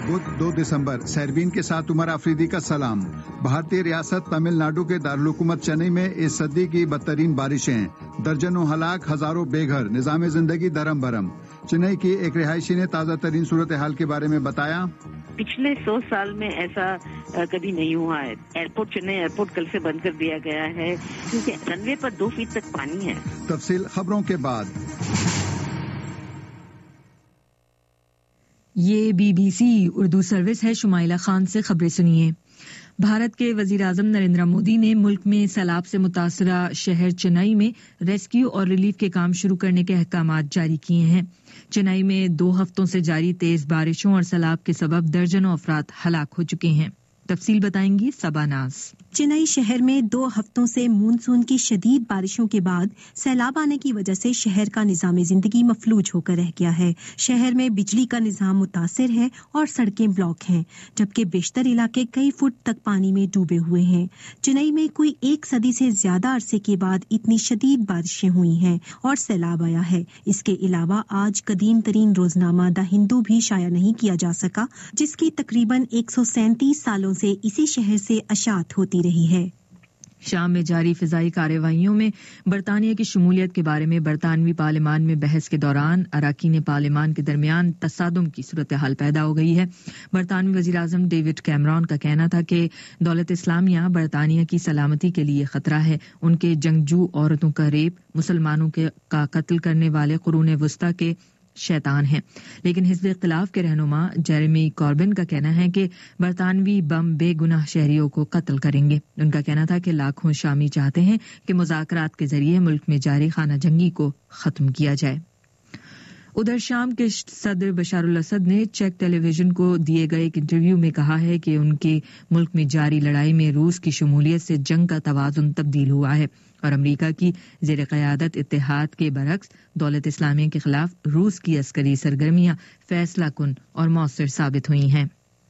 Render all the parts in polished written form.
بدھ 2 دسمبر سیربین کے ساتھ عمر آفریدی کا سلام. بھارتی ریاست تمل ناڈو کے دارالحکومت چنئی میں اس صدی کی بدترین بارشیں, درجنوں ہلاک, ہزاروں بے گھر, نظام زندگی درم برم. چنئی کی ایک رہائشی نے تازہ ترین صورتحال کے بارے میں بتایا. پچھلے 100 سال میں ایسا کبھی نہیں ہوا ہے. چنئی ایئرپورٹ کل سے بند کر دیا گیا ہے کیونکہ رن وے پر 2 فٹ تک پانی ہے. تفصیل خبروں کے بعد. یہ BBC اردو سروس ہے. شمائلہ خان سے خبریں سنیے. بھارت کے وزیر اعظم نریندر مودی نے ملک میں سیلاب سے متاثرہ شہر چنئی میں ریسکیو اور ریلیف کے کام شروع کرنے کے احکامات جاری کیے ہیں. چنئی میں 2 ہفتوں سے جاری تیز بارشوں اور سیلاب کے سبب درجنوں افراد ہلاک ہو چکے ہیں. تفصیل بتائیں گی صبا ناز. چنئی شہر میں 2 ہفتوں سے مونسون کی شدید بارشوں کے بعد سیلاب آنے کی وجہ سے شہر کا نظام زندگی مفلوج ہو کر رہ گیا ہے. شہر میں بجلی کا نظام متاثر ہے اور سڑکیں بلاک ہیں, جبکہ بیشتر علاقے کئی فٹ تک پانی میں ڈوبے ہوئے ہیں. چنئی میں کوئی 1 صدی سے زیادہ عرصے کے بعد اتنی شدید بارشیں ہوئی ہیں اور سیلاب آیا ہے. اس کے علاوہ آج قدیم ترین روزنامہ دا ہندو بھی شائع نہیں کیا جا سکا, جس کی تقریباً 137 سالوں سے اسی شہر سے اشاعت ہوتی رہی ہے. شام میں جاری فضائی کارروائیوں میں برطانیہ کی شمولیت کے بارے میں برطانوی پارلیمان میں بحث کے دوران اراکین پارلیمان کے درمیان تصادم کی صورتحال پیدا ہو گئی ہے. برطانوی وزیر اعظم ڈیوڈ کیمرون کا کہنا تھا کہ دولت اسلامیہ برطانیہ کی سلامتی کے لیے خطرہ ہے. ان کے جنگجو عورتوں کا ریپ, مسلمانوں کا قتل کرنے والے قرون وسطی کے شیطان ہیں. لیکن حزب اختلاف کے رہنما جیریمی کاربن کا کہنا ہے کہ برطانوی بم بے گناہ شہریوں کو قتل کریں گے. ان کا کہنا تھا کہ لاکھوں شامی چاہتے ہیں کہ مذاکرات کے ذریعے ملک میں جاری خانہ جنگی کو ختم کیا جائے. ادھر شام کے صدر بشار الاسد نے چیک ٹیلی ویژن کو دیے گئے ایک انٹرویو میں کہا ہے کہ ان کے ملک میں جاری لڑائی میں روس کی شمولیت سے جنگ کا توازن تبدیل ہوا ہے اور امریکہ کی زیر قیادت اتحاد کے برعکس دولت اسلامیہ کے خلاف روس کی عسکری سرگرمیاں فیصلہ کن اور مؤثر ثابت ہوئی ہیں.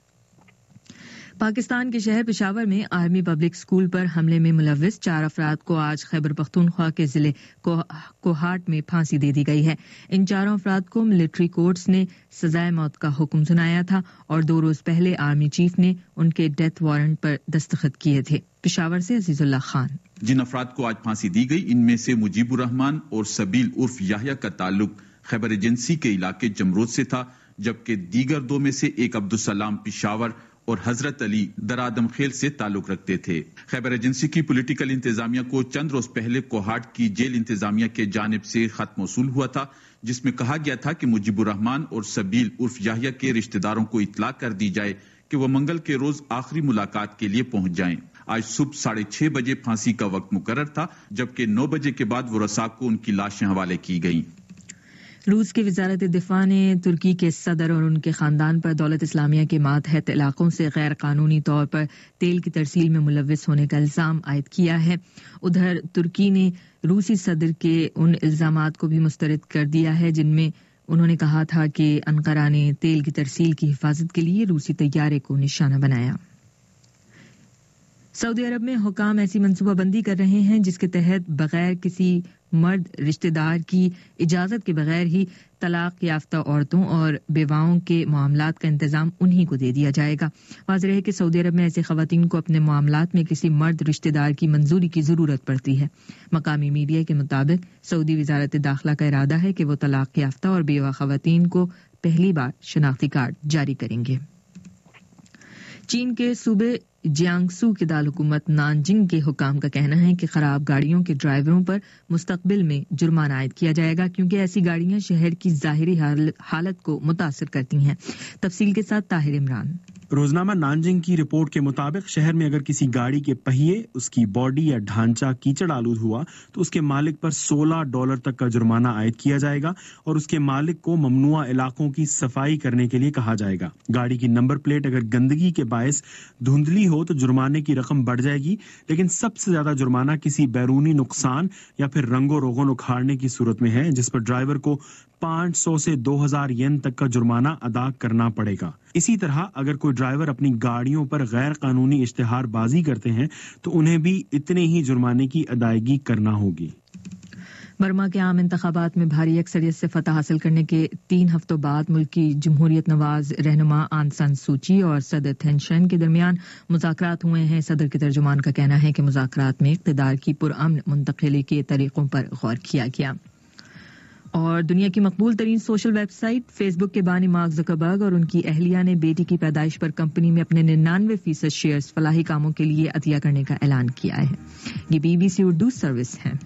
پاکستان کے شہر پشاور میں آرمی پبلک اسکول پر حملے میں ملوث 4 افراد کو آج خیبر پختونخوا کے ضلع کوہاٹ میں پھانسی دے دی گئی ہے. ان 4 افراد کو ملٹری کورٹس نے سزائے موت کا حکم سنایا تھا اور 2 روز پہلے آرمی چیف نے ان کے ڈیتھ وارنٹ پر دستخط کیے تھے. پشاور سے عزیز اللہ خان. جن افراد کو آج پھانسی دی گئی ان میں سے مجیب الرحمان اور سبیل عرف یحییٰ کا تعلق خیبر ایجنسی کے علاقے جمرود سے تھا, جبکہ دیگر 2 میں سے ایک عبدالسلام پشاور اور حضرت علی درادم خیل سے تعلق رکھتے تھے. خیبر ایجنسی کی پولیٹیکل انتظامیہ کو چند روز پہلے کوہاٹ کی جیل انتظامیہ کے جانب سے خط موصول ہوا تھا جس میں کہا گیا تھا کہ مجیب الرحمان اور سبیل عرف یحییٰ کے رشتہ داروں کو اطلاع کر دی جائے کہ وہ منگل کے روز آخری ملاقات کے لیے پہنچ جائیں. آج صبح 6:30 بجے پھانسی کا وقت مقرر تھا, جبکہ 9 بجے کے بعد ورثاء کو ان کی لاشیں حوالے کی گئیں. روس کی وزارت دفاع نے ترکی کے صدر اور ان کے خاندان پر دولت اسلامیہ کے ماتحت علاقوں سے غیر قانونی طور پر تیل کی ترسیل میں ملوث ہونے کا الزام عائد کیا ہے. ادھر ترکی نے روسی صدر کے ان الزامات کو بھی مسترد کر دیا ہے جن میں انہوں نے کہا تھا کہ انقرہ نے تیل کی ترسیل کی حفاظت کے لیے روسی طیارے کو نشانہ بنایا. سعودی عرب میں حکام ایسی منصوبہ بندی کر رہے ہیں جس کے تحت بغیر کسی مرد رشتہ دار کی اجازت کے بغیر ہی طلاق یافتہ عورتوں اور بیواؤں کے معاملات کا انتظام انہی کو دے دیا جائے گا. واضح ہے کہ سعودی عرب میں ایسے خواتین کو اپنے معاملات میں کسی مرد رشتہ دار کی منظوری کی ضرورت پڑتی ہے. مقامی میڈیا کے مطابق سعودی وزارت داخلہ کا ارادہ ہے کہ وہ طلاق یافتہ اور بیوہ خواتین کو پہلی بار شناختی کارڈ جاری کریں گے. چین کے صوبے جیانگسو کے دارالحکومت نانجنگ کے حکام کا کہنا ہے کہ خراب گاڑیوں کے ڈرائیوروں پر مستقبل میں جرمانہ عائد کیا جائے گا کیونکہ ایسی گاڑیاں شہر کی ظاہری حالت کو متاثر کرتی ہیں. تفصیل کے ساتھ طاہر عمران. روزنامہ نانجنگ کی رپورٹ کے مطابق شہر میں اگر کسی گاڑی کے پہیے، اس کی باڈی یا ڈھانچہ کیچڑ آلود ہوا تو اس کے مالک پر $16 تک کا جرمانہ عائد کیا جائے گا اور اس کے مالک کو ممنوعہ علاقوں کی صفائی کرنے کے لیے کہا جائے گا. گاڑی کی نمبر پلیٹ اگر گندگی کے باعث دھندلی ہو تو جرمانے کی رقم بڑھ جائے گی، لیکن سب سے زیادہ جرمانہ کسی بیرونی نقصان یا پھر رنگ و روغن اکھاڑنے کی صورت میں ہے، جس پر ڈرائیور کو 500 سے 2000 ین تک کا جرمانہ ادا کرنا پڑے گا. اسی طرح اگر کوئی ڈرائیور اپنی گاڑیوں پر غیر قانونی اشتہار بازی کرتے ہیں تو انہیں بھی اتنے ہی جرمانے کی ادائیگی کرنا ہوگی. برما کے عام انتخابات میں بھاری اکثریت سے فتح حاصل کرنے کے 3 ہفتوں بعد ملک کی جمہوریت نواز رہنما آنگ سان سوچی اور صدر تھین شین کے درمیان مذاکرات ہوئے ہیں. صدر کے ترجمان کا کہنا ہے کہ مذاکرات میں اقتدار کی پرامن منتقلی کے طریقوں پر غور کیا گیا. اور دنیا کی مقبول ترین social website Facebook کے بانی مارک زکربرگ اور ان کی اہلیہ نے بیٹی کی پیدائش پر کمپنی میں اپنے 99% شیئرز فلاحی کاموں کے لیے عطیہ کرنے کا اعلان کیا ہے. یہ BBC اردو سروس ہے.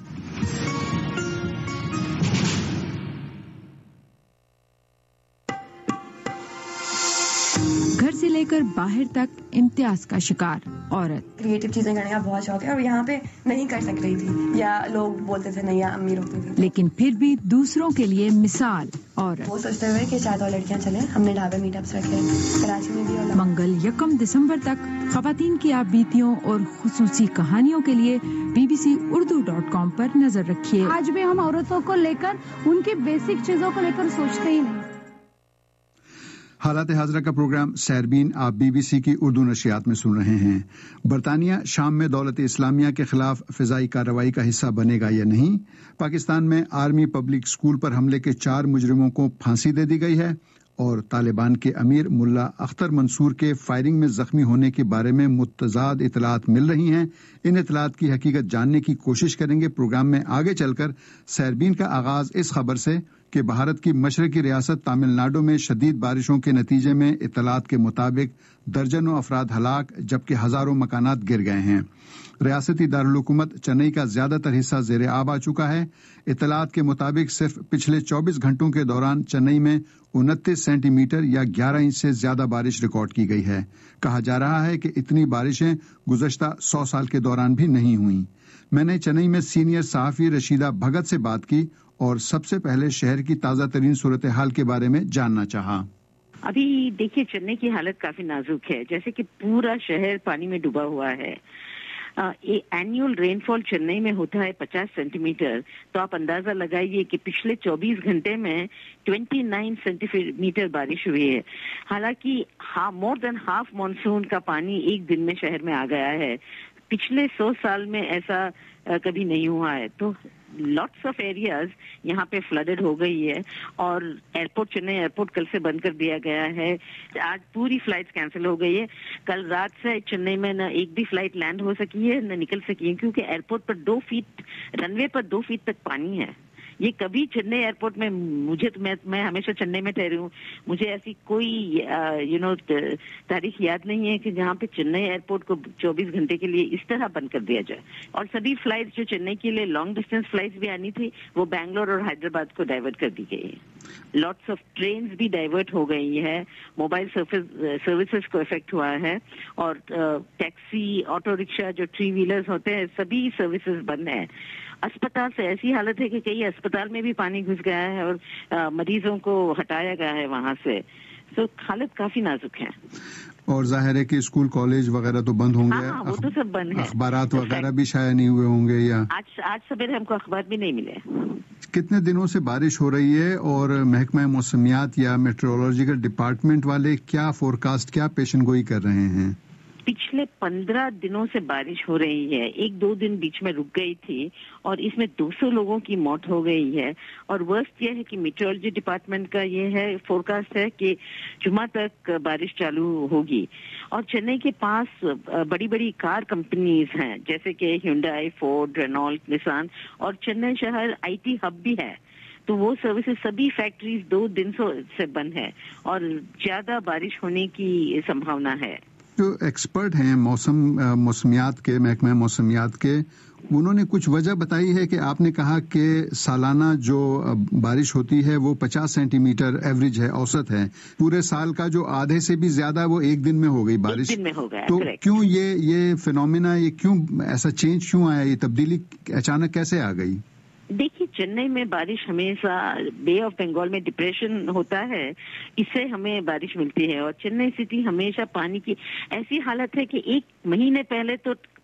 گھر سے لے کر باہر تک امتیاز کا شکار عورت. کریٹو چیزیں کرنے کا بہت شوق ہے اور یہاں پہ نہیں کر سک رہی تھی یا لوگ بولتے تھے نہیں یا امی روکتی تھی. لیکن پھر بھی دوسروں کے لیے مثال عورت. وہ سوچتے ہوئے کہ شاید اور لڑکیاں چلیں. ہم نے ڈھابے میٹ اپس رکھے کراچی میں بھی. اور منگل 1 دسمبر تک خواتین کی آپ بیتیوں اور خصوصی کہانیوں کے لیے bbcurdu.com پر نظر رکھیے. آج بھی ہم عورتوں کو لے کر ان کی بیسک چیزوں کو لے کر سوچتے ہی نہیں. حالات حاضرہ کا پروگرام سیربین آپ BBC کی اردو نشریات میں سن رہے ہیں. برطانیہ شام میں دولت اسلامیہ کے خلاف فضائی کارروائی کا حصہ بنے گا یا نہیں؟ پاکستان میں آرمی پبلک اسکول پر حملے کے 4 مجرموں کو پھانسی دے دی گئی ہے. اور طالبان کے امیر ملا اختر منصور کے فائرنگ میں زخمی ہونے کے بارے میں متضاد اطلاعات مل رہی ہیں. ان اطلاعات کی حقیقت جاننے کی کوشش کریں گے. پروگرام میں آگے چل کر سیربین کا آغاز اس خبر سے کہ بھارت کی مشرقی ریاست تامل ناڈو میں شدید بارشوں کے نتیجے میں اطلاعات کے مطابق درجنوں افراد ہلاک جبکہ ہزاروں مکانات گر گئے ہیں. ریاستی دارالحکومت چنئی کا زیادہ تر حصہ زیر آب آ چکا ہے. اطلاعات کے مطابق صرف پچھلے 24 گھنٹوں کے دوران چنئی میں 29 سینٹی میٹر یا 11 انچ سے زیادہ بارش ریکارڈ کی گئی ہے. کہا جا رہا ہے کہ اتنی بارشیں گزشتہ 100 سال کے دوران بھی نہیں ہوئیں. میں نے چنئی میں سینئر صحافی رشیدہ بھگت سے بات کی اور سب سے پہلے شہر کی تازہ ترین صورتحال کے بارے میں جاننا چاہا. ابھی دیکھیے چنئی کی حالت کافی نازک ہے. جیسے کہ پورا شہر پانی میں ڈوبا ہوا ہے. اینیول رین فال چنئی میں ہوتا ہے 50 سینٹی میٹر. تو آپ اندازہ لگائیے کہ پچھلے 24 گھنٹے میں 29 سینٹی میٹر بارش ہوئی ہے. حالانکہ مور دین ہاف مانسون کا پانی ایک دن میں شہر میں آ گیا ہے. پچھلے 100 سال میں ایسا کبھی نہیں ہوا ہے. تو لاٹس آف ایریاز یہاں پہ فلڈڈ ہو گئی ہے. اور ایئرپورٹ چنئی ایئرپورٹ کل سے بند کر دیا گیا ہے. آج پوری فلائٹس کینسل ہو گئی ہے. کل رات سے چنئی میں نہ ایک بھی فلائٹ لینڈ ہو سکی ہے نہ نکل سکی ہے کیونکہ ایئرپورٹ پر 2 فٹ رن وے پر 2 فٹ تک پانی ہے. یہ کبھی چنئی ایئرپورٹ میں میں ہمیشہ چنئی میں ٹھہری ہوں. مجھے ایسی کوئی تاریخ یاد نہیں ہے کہ جہاں پہ چنئی ایئرپورٹ کو 24 گھنٹے کے لیے اس طرح بند کر دیا جائے. اور سبھی فلائٹس جو چنئی کے لیے لانگ ڈسٹینس فلائٹس بھی آنی تھی وہ بنگلور اور حیدرآباد کو ڈائیورٹ کر دی گئی ہے. لاٹس آف ٹرینز بھی ڈائیورٹ ہو گئی ہے. موبائل سروسز کو افیکٹ ہوا ہے. اور ٹیکسی آٹو رکشا جو 3 ویلرز ہوتے ہیں سبھی سروسز بند ہیں. اسپتال سے ایسی حالت ہے کہ کئی اسپتال میں بھی پانی گھس گیا ہے اور مریضوں کو ہٹایا گیا ہے وہاں سے. تو حالت کافی نازک ہے. اور ظاہر ہے کہ اسکول کالج وغیرہ تو بند ہوں گے. وہ تو سب بند ہے. اخبارات وغیرہ بھی شائع نہیں ہوئے ہوں گے. یا آج سویرے ہم کو اخبار بھی نہیں ملے. کتنے دنوں سے بارش ہو رہی ہے اور محکمہ موسمیات یا میٹرولوجیکل ڈپارٹمنٹ والے کیا فورکاسٹ کیا پیشن گوئی کر رہے ہیں؟ پچھلے 15 دنوں سے بارش ہو رہی ہے. 1-2 دن بیچ میں رک گئی تھی اور اس میں 200 لوگوں کی موت ہو گئی ہے. اور ورسٹ یہ ہے کہ میٹرولوجی ڈپارٹمنٹ کا یہ ہے فورکاسٹ ہے کہ جمعہ تک بارش چالو ہوگی. اور چنئی کے پاس بڑی بڑی کار کمپنیز ہیں جیسے کہ ہیونڈائی، فورڈ، رینالٹ، نسان. اور چنئی شہر IT ہب بھی ہے. تو وہ سروسز سبھی فیکٹریز 2 دن سے بند ہے اور زیادہ بارش ہونے کی سمبھاونا ہے. جو ایکسپرٹ ہیں موسمیات کے محکمہ موسمیات کے انہوں نے کچھ وجہ بتائی ہے کہ آپ نے کہا کہ سالانہ جو بارش ہوتی ہے وہ 50 سینٹی میٹر ایوریج ہے، اوسط ہے. پورے سال کا جو آدھے سے بھی زیادہ وہ ایک دن میں ہو گئی بارش. ایک دن میں ہو گیا. تو کیوں یہ فینومینا، یہ کیوں ایسا چینج کیوں آیا، یہ تبدیلی اچانک کیسے آ گئی؟ دیکھیے چنئی میں بارش ہمیشہ بے آف بنگال میں ڈپریشن ہوتا ہے، اس سے ہمیں بارش ملتی ہے. اور چنئی سٹی ہمیشہ پانی کی ایسی حالت ہے کہ 1 مہینے پہلے تو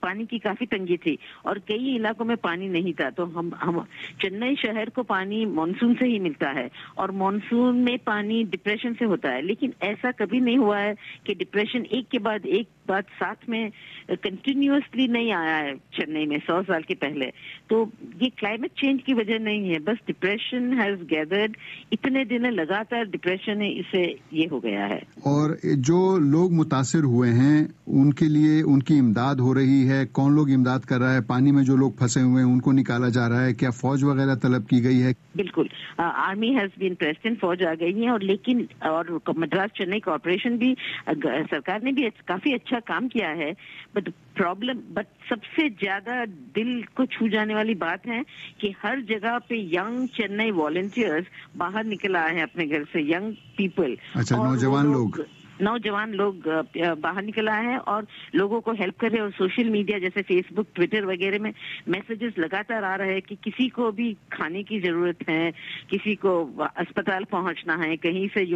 پانی کی کافی تنگی تھی اور کئی علاقوں میں پانی نہیں تھا. تو ہم چنئی شہر کو پانی مانسون سے ہی ملتا ہے اور مانسون میں پانی ڈپریشن سے ہوتا ہے, لیکن ایسا کبھی نہیں ہوا ہے کہ ڈپریشن ایک کے بعد ایک بات ساتھ میں کنٹینیوسلی نہیں آیا ہے چنئی میں 100 سال کے پہلے. تو یہ کلائمیٹ چینج کی وجہ نہیں ہے, بس ڈپریشن ہیز گیدرڈ, اتنے دن لگاتار ڈپریشن ہے, اس سے یہ ہو گیا ہے. اور جو لوگ متاثر ہوئے ہیں ان کے لیے ان کی امداد ہو رہی ہے, کون لوگ امداد کر رہا ہے؟ پانی میں جو لوگ پھنسے ہوئے ہیں ان کو نکالا جا رہا ہے, کیا فوج وغیرہ طلب کی گئی ہے؟ بالکل, آرمی ہیز بین پریزنٹ, فوج آ گئی ہے, اور لیکن اور مدراس چنئی کارپوریشن بھی, سرکار نے بھی کافی اچھا کام کیا ہے. بٹ سب سے زیادہ دل کو چھو جانے والی بات ہے کہ ہر جگہ پہ ینگ چنئی والنٹیئرز باہر نکل آئے ہیں اپنے گھر سے, ینگ پیپل, نوجوان لوگ باہر نکل آئے ہیں اور لوگوں کو ہیلپ کر رہے ہیں. اور سوشل میڈیا جیسے فیس بک, ٹویٹر وغیرہ میں میسیجز لگاتار آ رہے ہیں کہ کسی کو بھی کھانے کی ضرورت ہے, کسی کو اسپتال پہنچنا ہے, کہیں سے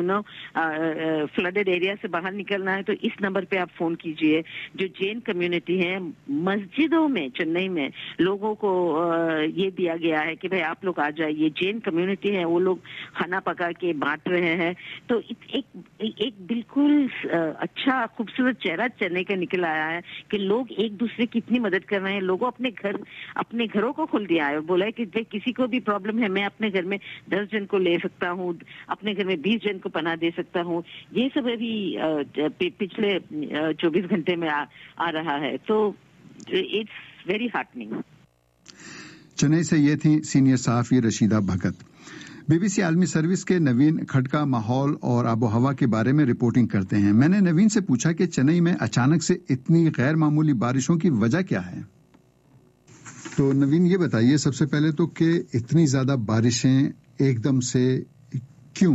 فلڈڈ ایریا سے باہر نکلنا ہے, تو اس نمبر پہ آپ فون کیجئے. جو جین کمیونٹی ہے مسجدوں میں چنئی میں لوگوں کو یہ دیا گیا ہے کہ بھائی آپ لوگ آ جائیے. جین کمیونٹی ہے, وہ لوگ کھانا پکا کے بانٹ رہے ہیں. تو ایک بالکل اچھا خوبصورت چہرہ چنئی کا نکل آیا ہے کہ لوگ ایک دوسرے کی اتنی مدد کر رہے ہیں. لوگوں اپنے گھروں کو کھول دیا ہے اور بولا ہے کہ کسی کو بھی پرابلم ہے میں اپنے گھر میں 10 جن کو لے سکتا ہوں, اپنے گھر میں 20 جن کو پناہ دے سکتا ہوں. یہ سب ابھی پچھلے 24 گھنٹے میں آ رہا ہے. تو اٹس ویری ہارٹننگ. چنئی سے یہ تھی سینئر صحافی Rashida Bhagat. B B C عالمی سروس کے نوین کھٹکا ماحول اور آب و ہوا کے بارے میں رپورٹنگ کرتے ہیں. میں نے نوین سے پوچھا کہ چنئی میں اچانک سے اتنی غیر معمولی بارشوں کی وجہ کیا ہے. تو نوین یہ بتائیے سب سے پہلے تو کہ اتنی زیادہ بارشیں ایک دم سے کیوں؟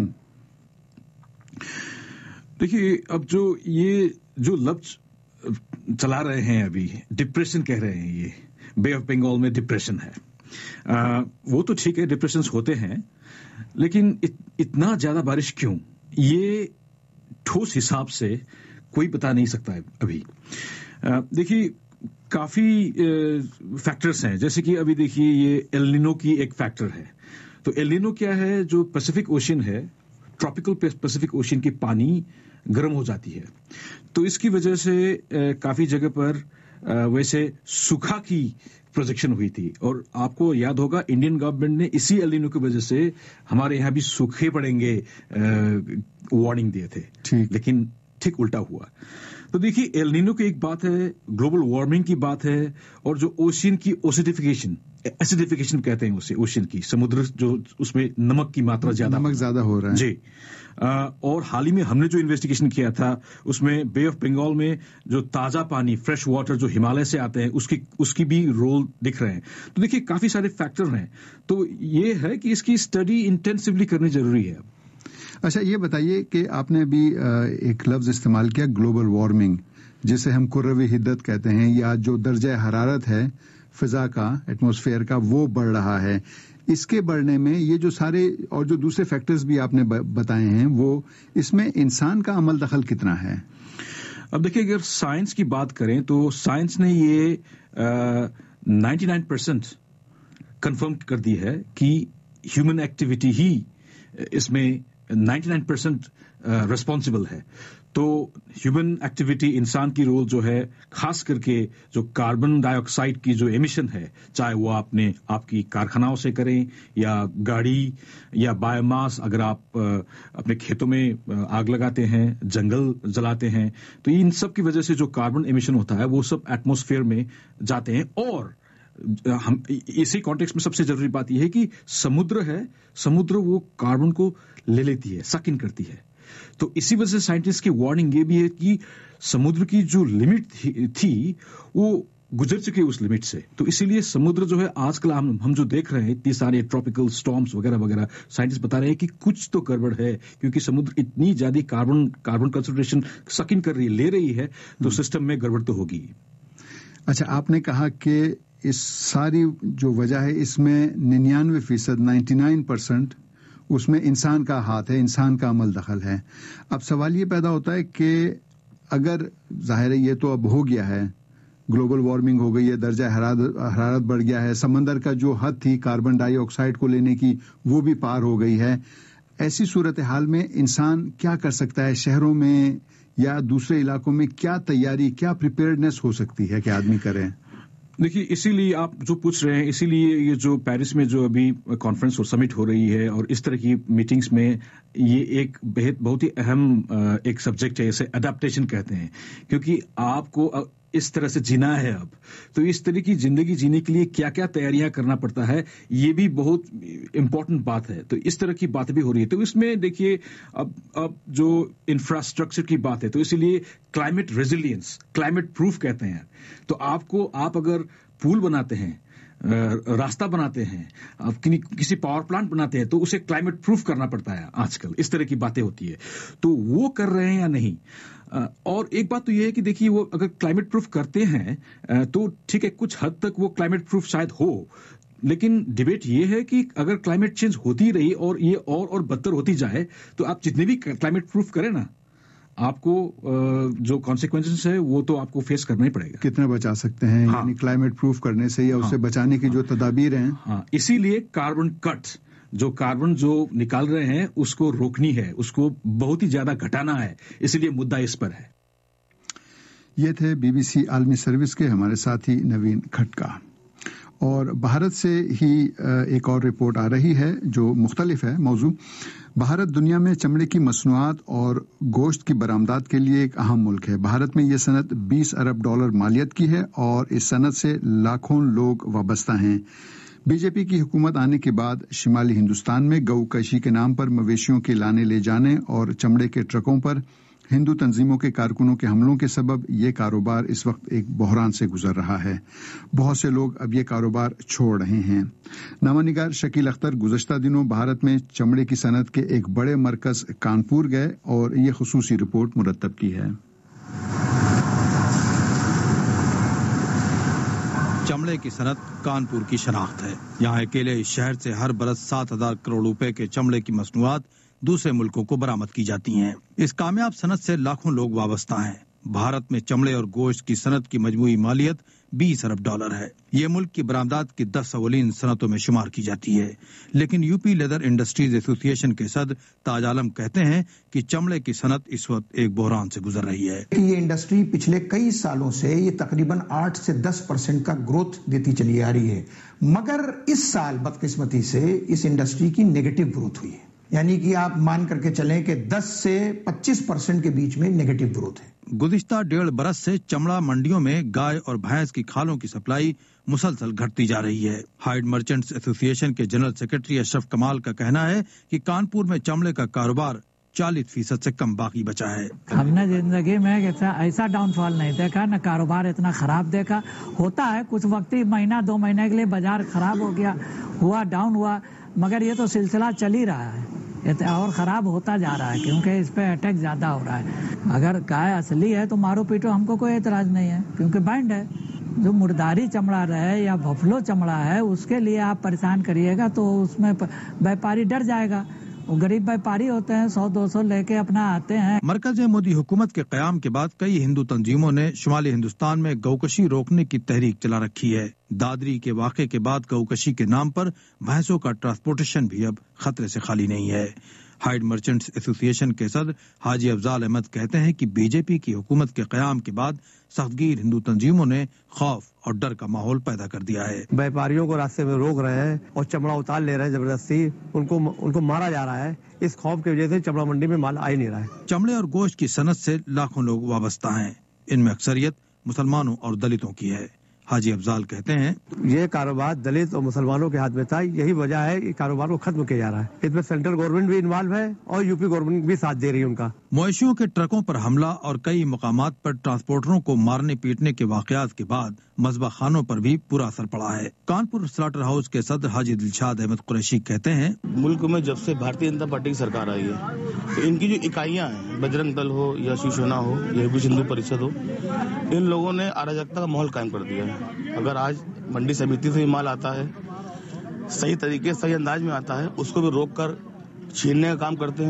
دیکھیے, اب جو لفظ چلا رہے ہیں ابھی, ڈپریشن کہہ رہے ہیں, یہ بے آف بنگال میں ڈپریشن ہے. وہ تو ٹھیک ہے, ڈپریشنز ہوتے ہیں, لیکن اتنا زیادہ بارش کیوں, یہ ٹھوس حساب سے کوئی بتا نہیں سکتا ہے ابھی. دیکھیے کافی فیکٹرز ہیں, جیسے کہ ابھی دیکھیے یہ ایل نینو کی ایک فیکٹر ہے. تو ایل نینو کیا ہے, جو پیسیفک اوشن ہے, ٹراپیکل پیسیفک اوشن کی پانی گرم ہو جاتی ہے. تو اس کی وجہ سے کافی جگہ پر ویسے سوکھا کی پروجیکشن ہوئی تھی, اور آپ کو یاد ہوگا انڈین گورنمنٹ نے اسی ایل نینو کی وجہ سے ہمارے یہاں بھی سوکھے پڑیں گے وارننگ دیے تھے, لیکن ٹھیک الٹا ہوا. تو دیکھیے ایل نینو کی ایک بات ہے, گلوبل وارمنگ کی بات ہے, اور جو اوشین کی ایسیڈیفیکیشن کہتے ہیں اسے, اوشین کی سمندر جو اس میں نمک کی ماترا زیادہ ہو رہا ہے. جی, اور حال ہی میں ہم نے جو انویسٹیگیشن کیا تھا اس میں بے آف بنگال میں جو تازہ پانی, فریش واٹر جو ہمالیہ سے آتے ہیں, اس کی بھی رول دکھ رہے ہیں. تو دیکھیے کافی سارے فیکٹر ہیں, تو یہ ہے کہ اس کی اسٹڈی انٹینسولی کرنی ضروری ہے. اچھا یہ بتائیے کہ آپ نے ابھی ایک لفظ استعمال کیا گلوبل وارمنگ, جسے ہم کروی حدت کہتے ہیں, یا جو درجہ حرارت ہے فضا کا, ایٹماسفیئر کا, وہ بڑھ رہا ہے. اس کے بڑھنے میں یہ جو سارے اور جو دوسرے فیکٹرز بھی آپ نے بتائے ہیں, وہ اس میں انسان کا عمل دخل کتنا ہے؟ اب دیکھیں اگر سائنس کی بات کریں تو سائنس نے یہ 99% کنفرم کر دی ہے کہ ہیومن ایکٹیویٹی ہی اس میں 99% ریسپانسبل ہے. تو ہیومن ایکٹیویٹی, انسان کی رول جو ہے, خاص کر کے جو کاربن ڈائی آکسائڈ کی جو ایمیشن ہے, چاہے وہ آپ کی کارخانوں سے کریں یا گاڑی یا بایو ماس, اگر آپ اپنے کھیتوں میں آگ لگاتے ہیں, جنگل جلاتے ہیں, تو ان سب کی وجہ سے جو کاربن ایمیشن ہوتا ہے وہ سب ایٹماسفیئر میں جاتے ہیں. اور ہم اسی کانٹیکس میں سب سے ضروری بات یہ ہے کہ سمندر وہ کاربن کو لے لیتی ہے, سک ان کرتی ہے. تو اسی وجہ سے سائنٹسٹ کی وارننگ یہ بھی ہے کہ سمندر کی جو لمٹ تھی وہ گزر چکے اس لمٹ سے. تو اسی لیے سمندر جو ہے آج کل ہم جو دیکھ رہے ہیں اتنی سارے ٹراپیکل سٹارمز وغیرہ وغیرہ, سائنٹسٹ بتا رہے ہیں کہ کچھ تو گڑبڑ ہے, کیونکہ سمندر اتنی زیادہ کاربن کنسنٹریشن سک ان کر رہی ہے, لے رہی ہے, تو سسٹم میں گڑبڑ تو ہوگی. اچھا, آپ نے کہا کہ اس ساری جو وجہ ہے اس میں 99% 99% اس میں انسان کا ہاتھ ہے, انسان کا عمل دخل ہے. اب سوال یہ پیدا ہوتا ہے کہ اگر ظاہر ہے یہ تو اب ہو گیا ہے, ग्लोबल वार्मिंग हो गई है, दर्जा हरारत बढ़ गया है, समंदर का जो हद थी कार्बन डाइऑक्साइड को लेने की वो भी पार हो गई है। ऐसी सूरत हाल में इंसान क्या कर सकता है? शहरों में या दूसरे इलाकों में क्या तैयारी, क्या प्रिपेयर्डनेस हो सकती है कि आदमी करें? देखिए, इसीलिए आप जो पूछ रहे हैं, इसीलिए ये जो पेरिस में जो अभी कॉन्फ्रेंस और समिट हो रही है और इस तरह की मीटिंग्स में ये एक बहुत ही अहम एक सब्जेक्ट है, इसे अडेप्टेशन कहते हैं, क्योंकि आपको इस तरह से जीना है अब, तो इस तरह की जिंदगी जीने के लिए क्या क्या तैयारियां करना पड़ता है, ये भी बहुत इंपॉर्टेंट बात है। तो इस तरह की बात भी हो रही है। तो इसमें देखिए, अब जो इंफ्रास्ट्रक्चर की बात है, तो इसीलिए क्लाइमेट रेजिलियंस, क्लाइमेट प्रूफ कहते हैं। तो आप अगर पुल बनाते हैं, रास्ता बनाते हैं, आप किसी पावर प्लांट बनाते हैं, तो उसे क्लाइमेट प्रूफ करना पड़ता है। आजकल इस तरह की बातें होती है, तो वो कर रहे हैं या नहीं। और एक बात तो ये है कि देखिए, वो अगर क्लाइमेट प्रूफ करते हैं तो ठीक है, कुछ हद तक वो क्लाइमेट प्रूफ शायद हो, लेकिन डिबेट ये है कि अगर क्लाइमेट चेंज होती रही और ये और बदतर होती जाए, तो आप जितने भी क्लाइमेट प्रूफ करें ना, आपको जो कॉन्सिक्वेंसेस है वो तो आपको फेस करना ही पड़ेगा। कितना बचा सकते हैं? हाँ। यानी क्लाइमेट प्रूफ करने से या उससे बचाने की जो तदाबीर हैं। हाँ, इसीलिए कार्बन कट, जो कार्बन जो निकाल रहे हैं उसको रोकनी है, उसको बहुत ही ज्यादा घटाना है, इसीलिए मुद्दा इस पर है। ये थे बीबीसी आलमी सर्विस के हमारे साथी नवीन खटका। और भारत से ही एक और रिपोर्ट आ रही है जो मुख्तलिफ है मौजू। भारत दुनिया में चमड़े की मसनूआत और गोश्त की बरामदात के लिए एक अहम मुल्क है। भारत में ये सनत $20 अरब मालियत की है और इस सनत से लाखों लोग वाबस्ता हैं। बीजेपी की हुकूमत आने के बाद शिमाली हिंदुस्तान में गऊ कशी के नाम पर मवेशियों के लाने ले जाने और चमड़े के ट्रकों पर हिंदू तंजीमों के कारकुनों के हमलों के सबब ये कारोबार इस वक्त एक बहरान से गुजर रहा है। बहुत से लोग अब ये कारोबार छोड़ रहे हैं। नामानिगार शकील अख्तर गुज़श्ता दिनों भारत में चमड़े की सनत के एक बड़े मरकज कानपुर गए और ये खुसूसी रिपोर्ट मुरतब की है। चमड़े की सनत कानपुर की शनाख्त है। यहाँ अकेले इस शहर से हर बरस 7,000 करोड़ रुपए के चमड़े की मसनूआत दूसरे मुल्कों को बरामद की जाती हैं। इस कामयाब सनत से लाखों लोग वाबस्ता हैं। भारत में चमड़े और गोश्त की सनत की मजमूई मालियत $20 अरब है। ये मुल्क की बरामदात की 10 अव्वलीन सनतों में शुमार की जाती है। लेकिन यूपी लेदर इंडस्ट्रीज एसोसिएशन के सदर ताज आलम कहते हैं कि चमड़े की सनत इस वक्त एक बहरान से गुजर रही है। ये इंडस्ट्री पिछले कई सालों से ये तकरीबन 8 से 10% का ग्रोथ देती चली आ रही है, मगर इस साल बदकिस्मती से इस इंडस्ट्री की नेगेटिव ग्रोथ हुई है। यानी कि आप मान करके चलें कि 10 से 25% के बीच में नेगेटिव ग्रोथ है। गुज़िश्ता 1.5 बरस से चमड़ा मंडियों में गाय और भैंस की खालों की सप्लाई मुसलसल घटती जा रही है। हाइड मर्चेंट्स एसोसिएशन के जनरल सेक्रेटरी अशरफ कमाल का कहना है कि कानपुर में चमड़े का कारोबार 40% से कम बाकी बचा है। हमने जिंदगी में ऐसा डाउनफॉल नहीं देखा, न कारोबार इतना खराब देखा। होता है कुछ वक्ती, महीना 2 महीने के लिए बाजार खराब हो गया, हुआ डाउन हुआ, मगर ये तो सिलसिला चल ही रहा है और खराब होता जा रहा है क्योंकि इस पे अटैक ज्यादा हो रहा है। अगर गाय असली है तो मारो पीटो, हमको कोई एतराज नहीं है क्योंकि बैंड है। जो मुर्दारी चमड़ा रहे या बफलो चमड़ा है उसके लिए आप परेशान करिएगा तो उसमें व्यापारी डर जाएगा। वो गरीब व्यापारी होते हैं, 100-200 लेके अपना आते हैं। मरकज मोदी हुकूमत के कयाम के बाद कई हिंदू तंजीमों ने शुमाली हिंदुस्तान में गौकशी रोकने की तहरीक चला रखी है। दादरी के वाक़े के बाद गौकशी के नाम पर भैंसों का ट्रांसपोर्टेशन भी अब खतरे से खाली नहीं है। हाइड मर्चेंट्स एसोसिएशन के सदर हाजी अफजाल अहमद कहते हैं कि बीजेपी की हुकूमत के कयाम के बाद सख्तगीर हिंदू तंजीमों ने खौफ और डर का माहौल पैदा कर दिया है। व्यापारियों को रास्ते में रोक रहे हैं और चमड़ा उतार ले रहे हैं जबरदस्ती, उनको मारा जा रहा है। इस खौफ की वजह से चमड़ा मंडी में माल आ ही नहीं रहा है। चमड़े और गोश्त की सनत से लाखों लोग वाबस्ता हैं। इनमें अक्सरियत मुसलमानों और दलितों की है। हाजी अफजाल कहते हैं, ये कारोबार दलित और मुसलमानों के हाथ में था, यही वजह है कि कारोबार को खत्म किया जा रहा है। इसमें सेंट्रल गवर्नमेंट भी इन्वॉल्व है और यूपी गवर्नमेंट भी साथ दे रही है उनका। मवेशियों के ट्रकों पर हमला और कई मकामात पर ट्रांसपोर्टरों को मारने पीटने के वाकयात के बाद मज़बा खानों पर भी बुरा असर पड़ा है। कानपुर स्लॉटर हाउस के सदर हाजी दिलशाद अहमद कुरैशी कहते हैं, मुल्क में जब से भारतीय जनता पार्टी की सरकार आई है तो इनकी जो इकाइयां हैं, बजरंग दल हो या शिवसेना हो या विश्व हिंदू परिषद हो, इन लोगों ने अराजकता का माहौल कायम कर दिया है। अगर आज मंडी समिति से माल आता है, सही तरीके सही अंदाज में आता है, उसको भी रोक कर छीनने का काम करते हैं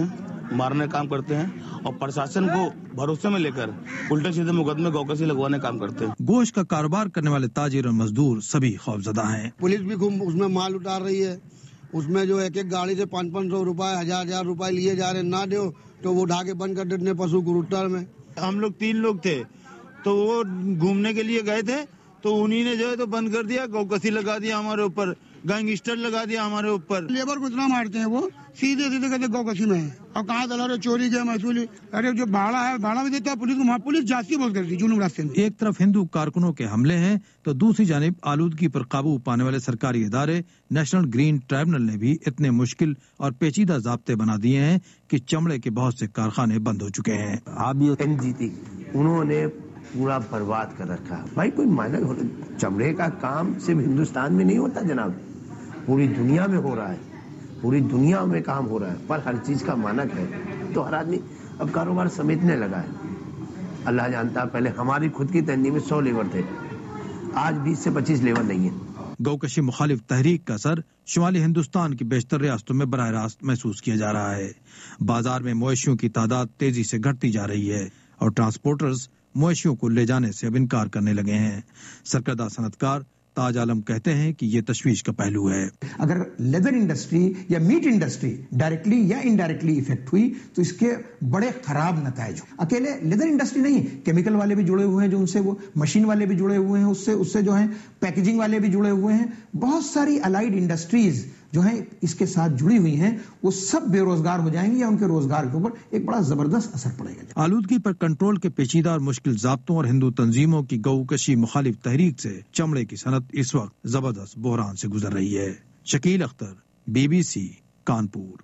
मारने का काम करते हैं और प्रशासन को भरोसे में लेकर उल्टे सीधे मुकदमे गौकशी लगवाने का काम करते हैं। गोश्त का कारोबार करने वाले ताजिर और मजदूर सभी खौफजदा हैं। पुलिस भी खूब उसमें माल उतार रही है, उसमें जो एक एक गाड़ी से 500 रुपए 1000 रुपए लिए जा रहे, ना दो तो वो उठा के बंद कर देते पशु गुरुद्वार में। हम लोग 3 लोग थे तो वो घूमने के लिए गए थे तो उन्हीं ने जो है तो बंद कर दिया, गौकशी लगा दिया हमारे ऊपर, गैंगस्टर लगा दिया हमारे ऊपर। लेबर को इतना मारते हैं वो सीधे सीधे कहते गौकशी में है और कहाँ दला रहे चोरी के महसूली। अरे जो भाड़ा है भाड़ा भी देता है पुलिस को, पुलिस जाती बहुत करती जुलूम रास्ते में। एक तरफ हिंदू कारकुनों के हमले हैं तो दूसरी जानिब आलूदगी पर काबू पाने वाले सरकारी इदारे नेशनल ग्रीन ट्राइब्यूनल ने भी इतने मुश्किल और पेचीदा ज़ाब्ते बना दिए हैं कि चमड़े के बहुत से कारखाने बंद हो चुके हैं। आप ये एनजीटी उन्होंने पूरा बर्बाद कर रखा है। भाई कोई मानक चमड़े का काम सिर्फ हिंदुस्तान में नहीं होता जनाब, पूरी दुनिया में हो रहा है, पूरी दुनिया में काम हो रहा है, पर हर चीज का मानक है तो हर आदमी अब कारोबार समेटने लगा है। अल्लाह जानता है पहले हमारी खुद की तंजीम में 100 लेबर थे, आज 20 से 25 लेबर नहीं है। गौकशी मुखालिफ तहरीक का असर शुमाली हिंदुस्तान की बेशतर रियासतों में बराह रास्त महसूस किया जा रहा है। बाजार में मवेशियों की तादाद तेजी से घटती जा रही है और ट्रांसपोर्टर्स मवेशियों को ले जाने से अब इनकार करने लगे हैं। सरकर्दा सनतकार ताज आलम कहते हैं कि ये तशवीश का पहलू है। अगर लेदर इंडस्ट्री या मीट इंडस्ट्री डायरेक्टली या इनडायरेक्टली इफेक्ट हुई तो इसके बड़े खराब नताइज। अकेले लेदर इंडस्ट्री नहीं, केमिकल वाले भी जुड़े हुए हैं, जो उनसे वो मशीन वाले भी जुड़े हुए हैं, उससे जो है पैकेजिंग वाले भी जुड़े हुए हैं, बहुत सारी अलाइड इंडस्ट्रीज जो है इसके साथ जुड़ी हुई हैं, वो सब बेरोजगार हो जाएंगे या उनके रोजगार के ऊपर एक बड़ा जबरदस्त असर पड़ेगा। आलूदगी पर कंट्रोल के पेचीदा और मुश्किल ज़ाब्तों और हिंदू तंजीमों की गौकशी मुखालिफ तहरीक से चमड़े की सनत इस वक्त जबरदस्त बहरान से गुजर रही है। शकील अख्तर, BBC, कानपुर।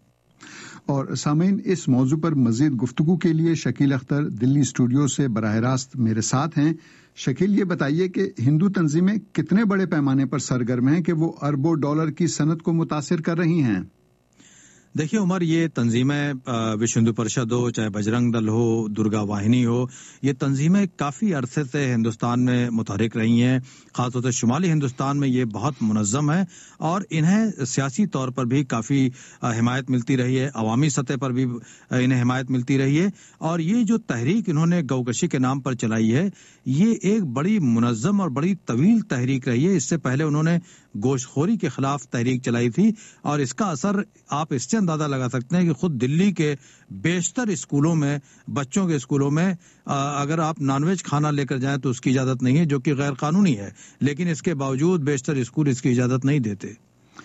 और सामीन, इस मौजू पर मजीद गुफ्तगू के लिए शकील अख्तर दिल्ली स्टूडियो से बराह रास्त मेरे साथ हैं। शकील, ये बताइए कि हिंदू तंजीमें कितने बड़े पैमाने पर सरगर्म हैं कि वो अरबों डॉलर की सनत को मुतासिर कर रही हैं? देखिए उमर, ये तंजीमें विश्व हिंदू परिषद हो, चाहे बजरंग दल हो, दुर्गा वाहिनी हो, ये तंजीमें काफ़ी अरसे से हिंदुस्तान में मुतहरिक रही हैं। ख़ासतौर से शुमाली हिंदुस्तान में ये बहुत मुनज़्ज़म है और इन्हें सियासी तौर पर भी काफ़ी हिमायत मिलती रही है, अवामी सतह पर भी इन्हें हिमायत मिलती रही है। और ये जो तहरीक इन्होंने गौकशी के नाम पर चलाई है, ये एक बड़ी मुनज़्ज़म और बड़ी तवील तहरीक रही है। इससे पहले उन्होंने गोश्तखोरी के खिलाफ तहरीक चलाई थी और इसका असर आप इससे अंदाजा लगा सकते हैं कि खुद दिल्ली के बेशतर स्कूलों में, बच्चों के स्कूलों में अगर आप नॉनवेज खाना लेकर जाएं तो उसकी इजाजत नहीं है, जो कि गैर कानूनी है, लेकिन इसके बावजूद बेशतर स्कूल इसकी इजाजत नहीं देते।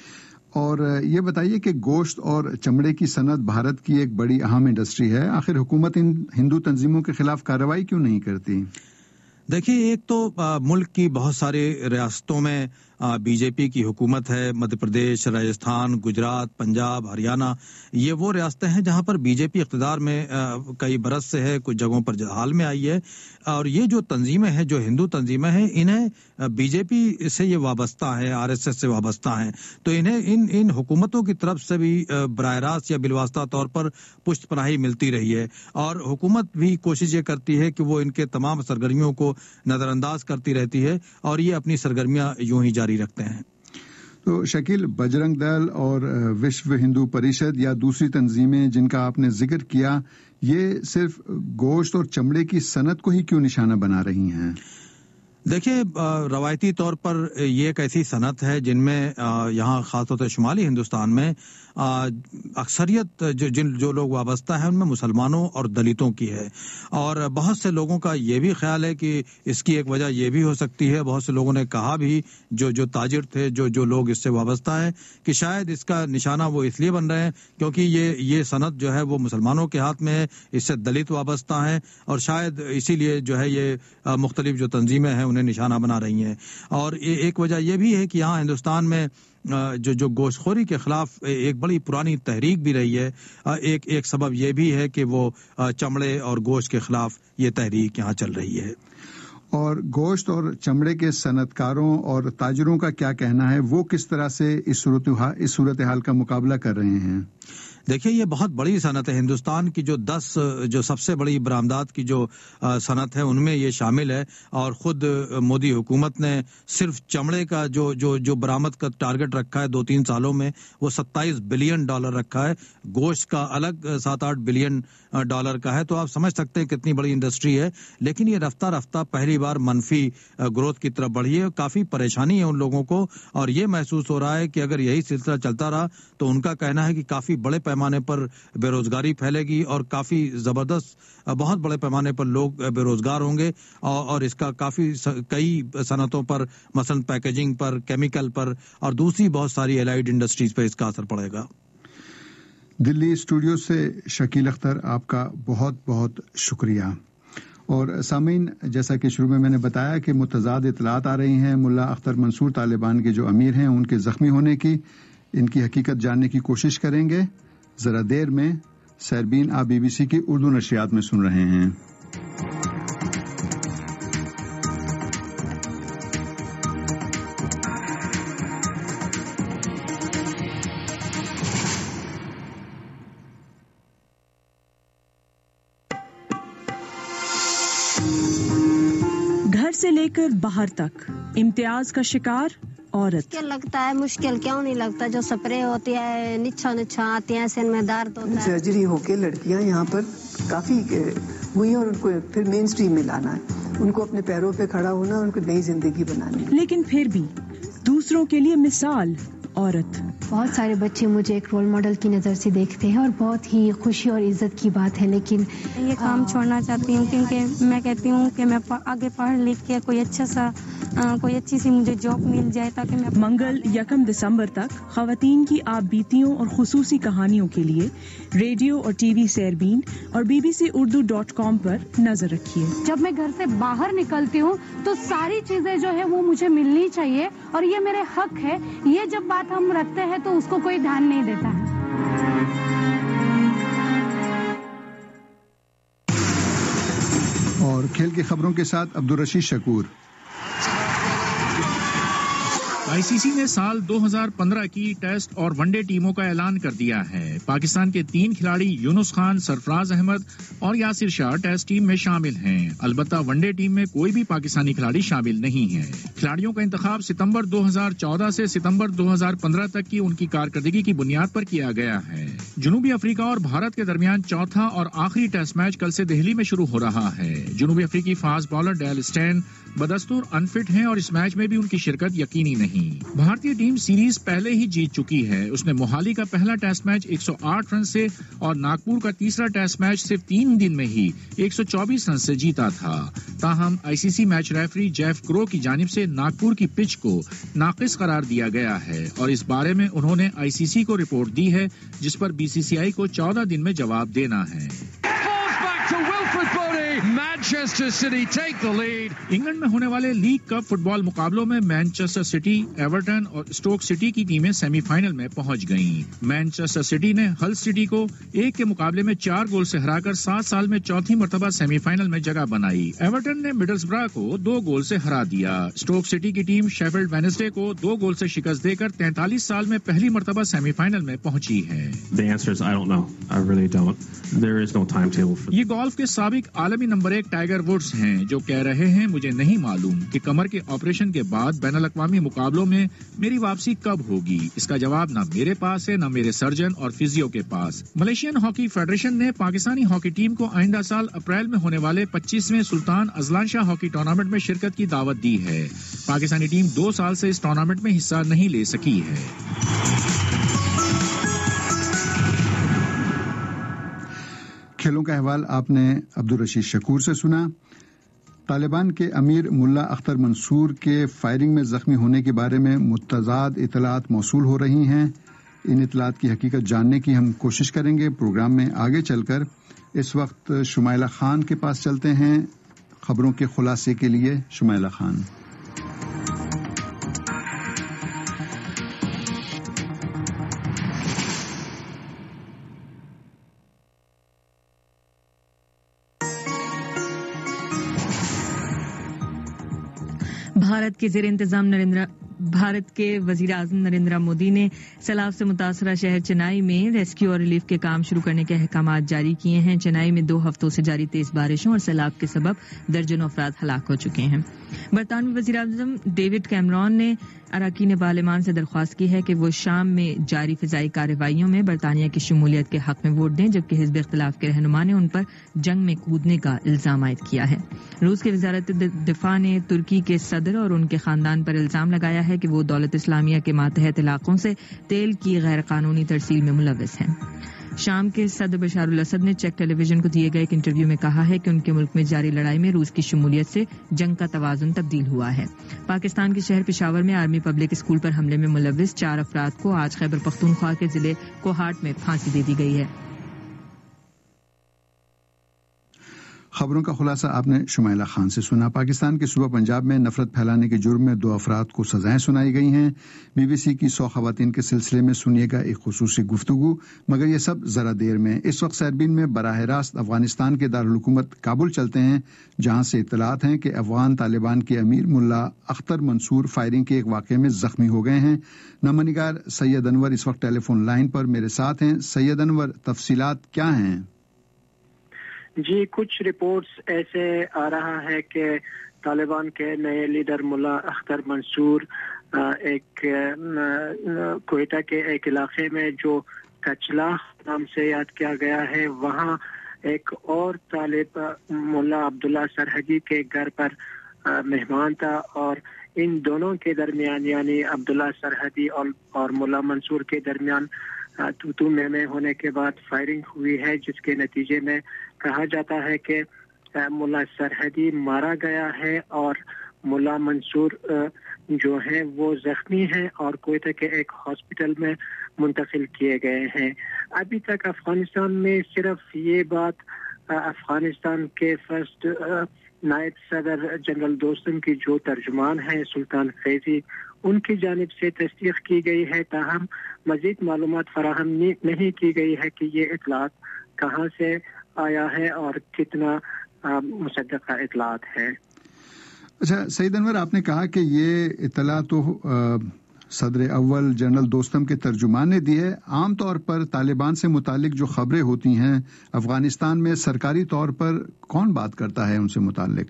और ये बताइए कि गोश्त और चमड़े की सनत भारत की एक बड़ी अहम इंडस्ट्री है, आखिर हुकूमत इन हिंदू तंजीमों के खिलाफ कार्रवाई क्यों नहीं करती? देखिए, एक तो मुल्क की बहुत सारी रियासतों में बीजेपी की हुकूमत है। मध्य प्रदेश, राजस्थान, गुजरात, पंजाब, हरियाणा, ये वो रियासतें हैं जहां पर बीजेपी इख्तिदार में कई बरस से है, कुछ जगहों पर हाल में आई है। और ये जो तंजीमें हैं, जो हिंदू तंजीमें हैं, इन्हें बीजेपी से ये वाबस्ता है, RSS से वाबस्ता हैं, तो इन्हें इन हुकूमतों की तरफ से भी बराह रास्त या बिलवास्ता तौर पर पुष्टपनाही मिलती रही है। और हुकूमत भी कोशिश ये करती है कि वो इनके तमाम सरगर्मियों को नज़रअंदाज करती रहती है और ये अपनी सरगर्मियां यूं ही जारी रखते हैं। तो शकील, बजरंग दल और विश्व हिंदू परिषद या दूसरी तंजीमें जिनका आपने जिक्र किया, ये सिर्फ गोश्त और चमड़े की सनत को ही क्यों निशाना बना रही हैं? देखिए, रवायती तौर पर ये एक ऐसी सनत है जिनमें यहाँ खासतौर से शुमाली हिंदुस्तान में अक्सरियत जो लोग वाबस्ता है उनमें मुसलमानों और दलितों की है। और बहुत से लोगों का ये भी ख्याल है कि इसकी एक वजह ये भी हो सकती है, बहुत से लोगों ने कहा भी, जो ताजिर थे, जो लोग इससे वाबस्ता है, कि शायद इसका निशाना वो इसलिए बन रहे हैं क्योंकि ये सनत जो है वो मुसलमानों के हाथ में है, इससे दलित वाबस्ता है और शायद इसीलिए जो है ये मुख्तलिफ जो तंजीमें हैं उन्हें निशाना बना रही हैं। और एक वजह यह भी है कि यहाँ हिंदुस्तान में जो गोश्तखोरी के खिलाफ एक बड़ी पुरानी तहरीक भी रही है। एक सबब यह भी है कि वो चमड़े और गोश्त के खिलाफ ये तहरीक यहाँ चल रही है। और गोश्त और चमड़े के सनतकारों और ताजिरों का क्या कहना है? वो किस तरह से इस सूरत हाल का मुकाबला कर रहे हैं? دیکھیے یہ بہت بڑی صنعت ہے. ہندوستان کی جو 10 جو سب سے بڑی برآمدات کی جو صنعت ہے ان میں یہ شامل ہے. اور خود مودی حکومت نے صرف چمڑے کا جو برآمد کا ٹارگٹ رکھا ہے 2-3 سالوں میں وہ $27 بلین رکھا ہے. گوشت کا الگ $7-8 بلین کا ہے. تو آپ سمجھ سکتے ہیں کتنی بڑی انڈسٹری ہے. لیکن یہ رفتہ رفتہ پہلی بار منفی گروتھ کی طرف بڑھی ہے. کافی پریشانی ہے ان لوگوں کو اور یہ محسوس ہو رہا ہے کہ اگر یہی سلسلہ چلتا رہا تو ان کا کہنا ہے کہ کافی بڑے پیمانے پر بے روزگاری پھیلے گی اور کافی زبردست بہت بڑے پیمانے پر لوگ بے روزگار ہوں گے اور اس کا کافی کئی صنعتوں پر مثلا پیکیجنگ پر, کیمیکل پر اور دوسری بہت ساری الائیڈ انڈسٹریز پر اس کا اثر پڑے گا. دلی اسٹوڈیو سے شکیل اختر آپ کا بہت بہت شکریہ. اور سامعین جیسا کہ شروع میں نے بتایا کہ متضاد اطلاعات آ رہی ہیں ملا اختر منصور طالبان کے جو امیر ہیں ان کے زخمی ہونے کی, ان کی حقیقت جاننے کی کوشش کریں گے. ذرا دیر میں سیربین آپ BBC کی اردو نشریات میں سن رہے ہیں. گھر سے لے کر باہر تک امتیاز کا شکار عورت. مشکل لگتا ہے, مشکل کیوں نہیں لگتا, جو سپرے ہوتی ہے نچھا آتی ہیں سن میں درد ہوتا ہے. سرجری ہو کے لڑکیاں یہاں پر کافی ہوئی اور ان کو پھر مین سٹریم میں لانا ہے, ان کو اپنے پیروں پہ کھڑا ہونا, ان کو نئی زندگی بنانی. لیکن پھر بھی دوسروں کے لیے مثال عورت. بہت سارے بچے مجھے ایک رول ماڈل کی نظر سے دیکھتے ہیں اور بہت ہی خوشی اور عزت کی بات ہے. لیکن یہ کام چھوڑنا چاہتی ہوں کیونکہ میں کہتی ہوں کہ میں آگے پڑھ لکھ کے کوئی اچھی سی مجھے جاب مل جائے تاکہ میں. منگل 1 دسمبر تک خواتین کی آپ بیتیوں اور خصوصی کہانیوں کے لیے ریڈیو اور ٹی وی سیربین اور bbcurdu.com پر نظر رکھیے. جب میں گھر سے باہر نکلتی ہوں تو ساری چیزیں جو ہے وہ مجھے ملنی چاہیے اور یہ میرے حق ہے. یہ جب بات ہم رکھتے ہیں تو اس کو کوئی دھیان نہیں دیتا ہے. اور کھیل کی خبروں کے ساتھ عبدالرشید شکور. ICC نے سال 2015 کی ٹیسٹ اور ون ڈے ٹیموں کا اعلان کر دیا ہے. پاکستان کے 3 کھلاڑی یونس خان, سرفراز احمد اور یاسر شاہ ٹیسٹ ٹیم میں شامل ہیں. البتہ ون ڈے ٹیم میں کوئی بھی پاکستانی کھلاڑی شامل نہیں ہے. کھلاڑیوں کا انتخاب ستمبر 2014 سے ستمبر 2015 تک کی ان کی کارکردگی کی بنیاد پر کیا گیا ہے. جنوبی افریقہ اور بھارت کے درمیان چوتھا اور آخری ٹیسٹ میچ کل سے دہلی میں شروع ہو رہا ہے. جنوبی افریقی فاسٹ بالر ڈیل اسٹین بدستور انفٹ ہیں اور اس میچ میں بھی ان کی شرکت یقینی نہیں. بھارتی ٹیم سیریز پہلے ہی جیت چکی ہے. اس نے موہالی کا پہلا ٹیسٹ میچ 108 رن سے اور ناگپور کا تیسرا ٹیسٹ میچ صرف 3 دن میں ہی 124 رن سے جیتا تھا. تاہم ICC میچ ریفری جیف کرو کی جانب سے ناگپور کی پچ کو ناقص قرار دیا گیا ہے اور اس بارے میں انہوں نے ICC کو رپورٹ دی ہے جس پر BCCI کو 14 دن میں جواب دینا ہے. Manchester City take the lead. England میں ہونے والے لیگ کپ فٹ بال مقابلوں میں مانچسٹر سٹی, ایورٹن اور اسٹوک سٹی کی ٹیمیں سیمی فائنل میں پہنچ گئیں. مانچسٹر سٹی نے ہل سٹی کو 1 کے مقابلے میں 4 گول سے ہرا کر 7 سال میں چوتھی مرتبہ سیمی فائنل میں جگہ بنائی. ایورٹن نے مڈلسبرا کو 2 گول سے ہرا دیا. اسٹوک سٹی کی ٹیم شیفیلڈ وینسڈے کو 2 گول سے شکست دے کر 43 سال میں پہلی مرتبہ سیمی فائنل میں پہنچی ہے. یہ گولف کے سابق عالمی نمبر 1 ٹائیگر وڈز ہیں جو کہہ رہے ہیں مجھے نہیں معلوم کہ کمر کے آپریشن کے بعد بین الاقوامی مقابلوں میں میری واپسی کب ہوگی. اس کا جواب نہ میرے پاس ہے نہ میرے سرجن اور فزیو کے پاس. ملیشین ہاکی فیڈریشن نے پاکستانی ہاکی ٹیم کو آئندہ سال اپریل میں ہونے والے 25ویں سلطان ازلان شاہ ہاکی ٹورنامنٹ میں شرکت کی دعوت دی ہے. پاکستانی ٹیم 2 سال سے اس ٹورنامنٹ میں حصہ نہیں لے سکی ہے. کھیلوں کا احوال آپ نے عبدالرشید شکور سے سنا. طالبان کے امیر ملا اختر منصور کے فائرنگ میں زخمی ہونے کے بارے میں متضاد اطلاعات موصول ہو رہی ہیں. ان اطلاعات کی حقیقت جاننے کی ہم کوشش کریں گے پروگرام میں آگے چل کر. اس وقت شمائلہ خان کے پاس چلتے ہیں خبروں کے خلاصے کے لیے. شمائلہ خان. بھارت کے زیر انتظام भारत के वजीर आज़म नरेंद्र मोदी ने सैलाब से मुतासरा शहर चेन्नई में रेस्क्यू और रिलीफ के काम शुरू करने के अहकाम जारी किए हैं। चेन्नई में 2 हफ्तों से जारी तेज बारिशों और सैलाब के सबब दर्जनों अफराद हलाक हो चुके हैं। बरतानवी वजीर आज़म डेविड कैमरॉन ने अराकीन पार्लियामान से दरख्वास्त की है कि वो शाम में जारी फिजाई कार्रवाइयों में बरतानिया की शमूलियत के हक में वोट दें, जबकि हिज़्ब इख्तिलाफ के रहनुमा ने उन पर जंग में कूदने का इल्जाम आयद किया है। रूस की वजारत दिफा ने तुर्की के सदर और उनके खानदान पर इल्जाम लगाया है कि वो दौलत इस्लामिया के मातहत इलाकों से तेल की गैर कानूनी तरसील में मुलव्वस हैं। शाम के सदर बशार अल असद ने चेक टेलीविजन को दिए गए एक इंटरव्यू में कहा है कि उनके मुल्क में जारी लड़ाई में रूस की शमूलियत से जंग का तवाजुन तब्दील हुआ है। पाकिस्तान के शहर पेशावर में आर्मी पब्लिक स्कूल पर हमले में मुलव्वस 4 अफराद को आज खैबर पख्तूनख्वा के जिले कोहाट में फांसी दे दी गई है। खबरों का खुलासा आपने शुमाइला खान से सुना। पाकिस्तान के सूबा पंजाब में नफरत फैलाने के जुर्म में 2 अफराद को सजाएं सुनाई गई हैं। BBC की 100 खवातीन के सिलसिले में सुनिएगा एक खुसूसी गुफ्तगू, मगर ये सब जरा देर में। इस वक्त सरबीन में बराह रास्त अफगानिस्तान के दारुल हुकूमत काबुल चलते हैं, जहां से इत्तलात हैं कि अफगान तालिबान के अमीर मुल्ला अख्तर मंसूर फायरिंग के एक वाक़े में जख्मी हो गए हैं। नमनिगार सैयद अनवर इस वक्त टेलीफोन लाइन पर मेरे साथ हैं। सैयद अनवर, तफसीलात क्या हैं? जी, कुछ रिपोर्ट्स ऐसे आ रहा है कि तालिबान के नए लीडर मुल्ला अख्तर मंसूर एक कोयटा के एक इलाके में जो कचला नाम से याद किया गया है, वहाँ एक और तालिब मुल्ला अब्दुल्ला सरहदी के घर पर मेहमान था और इन दोनों के दरमियान यानी अब्दुल्ला सरहदी और मुल्ला मंसूर के दरमियान तू में होने के बाद फायरिंग हुई है, जिसके नतीजे में कहा जाता है कि मुल्ला सरहदी मारा गया है और मुल्ला मंसूर जो हैं वो जख्मी हैं और कोयटा के एक हॉस्पिटल में मुंतकिल किए गए हैं। अभी तक अफगानिस्तान में सिर्फ ये बात अफगानिस्तान के फर्स्ट नायब सदर जनरल दोस्तम की जो तर्जुमान हैं सुल्तान फैजी, उनकी जानिब से तस्दीक की गई है, ताहम मजीद मालूमात फराहम नहीं की गई है कि ये इतलात कहाँ से आया है और कितना मुसद्दक़ा इतलात है। अच्छा सईद अनवर, आपने कहा कि ये इतला तो सदर अव्वल जनरल दोस्तम के तर्जुमान ने दी है। आम तौर पर तालिबान से मुतालिक जो खबरें होती हैं अफगानिस्तान में, सरकारी तौर पर कौन बात करता है उनसे मुतालिक?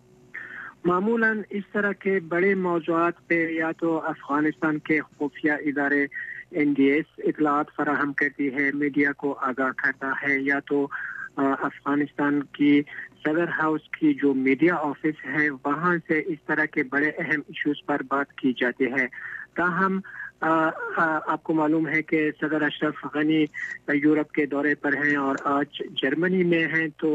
मामूलन इस तरह के बड़े मौज़ूआत पे या तो अफगानिस्तान के खुफिया इदारे NDS इतलात फराहम करती है, मीडिया को आगाह करता है, या तो अफगानिस्तान की सदर हाउस की जो मीडिया ऑफिस है वहाँ से इस तरह के बड़े अहम इश्यूज पर बात की जाती है। ताहम आपको मालूम है कि सदर अशरफ गनी यूरोप के दौरे पर हैं और आज जर्मनी में हैं, तो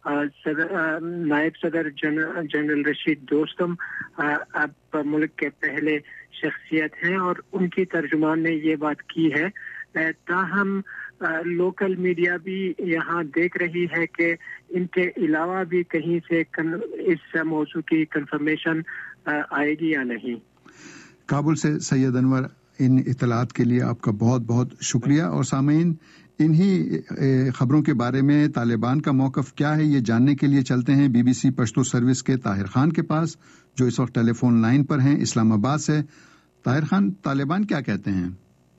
नायब सदर जनरल रशीद दोस्तम अब मुल्क के पहले शख्सियत हैं और उनकी तर्जुमान ने ये बात की है। ताहम लोकल मीडिया भी यहाँ देख रही है कि इनके अलावा भी कहीं से इस मौजू की कंफर्मेशन आएगी या नहीं। काबुल से सैयद अनवर, इन इतलात के लिए आपका बहुत बहुत शुक्रिया। और सामीन, इन्हीं खबरों के बारे में तालिबान का मौक़िफ़ क्या है ये जानने के लिए चलते हैं BBC पश्तो सर्विस के ताहिर खान के पास, जो इस वक्त टेलीफोन लाइन पर हैं इस्लामाबाद से। ताहिर खान, तालिबान क्या कहते हैं?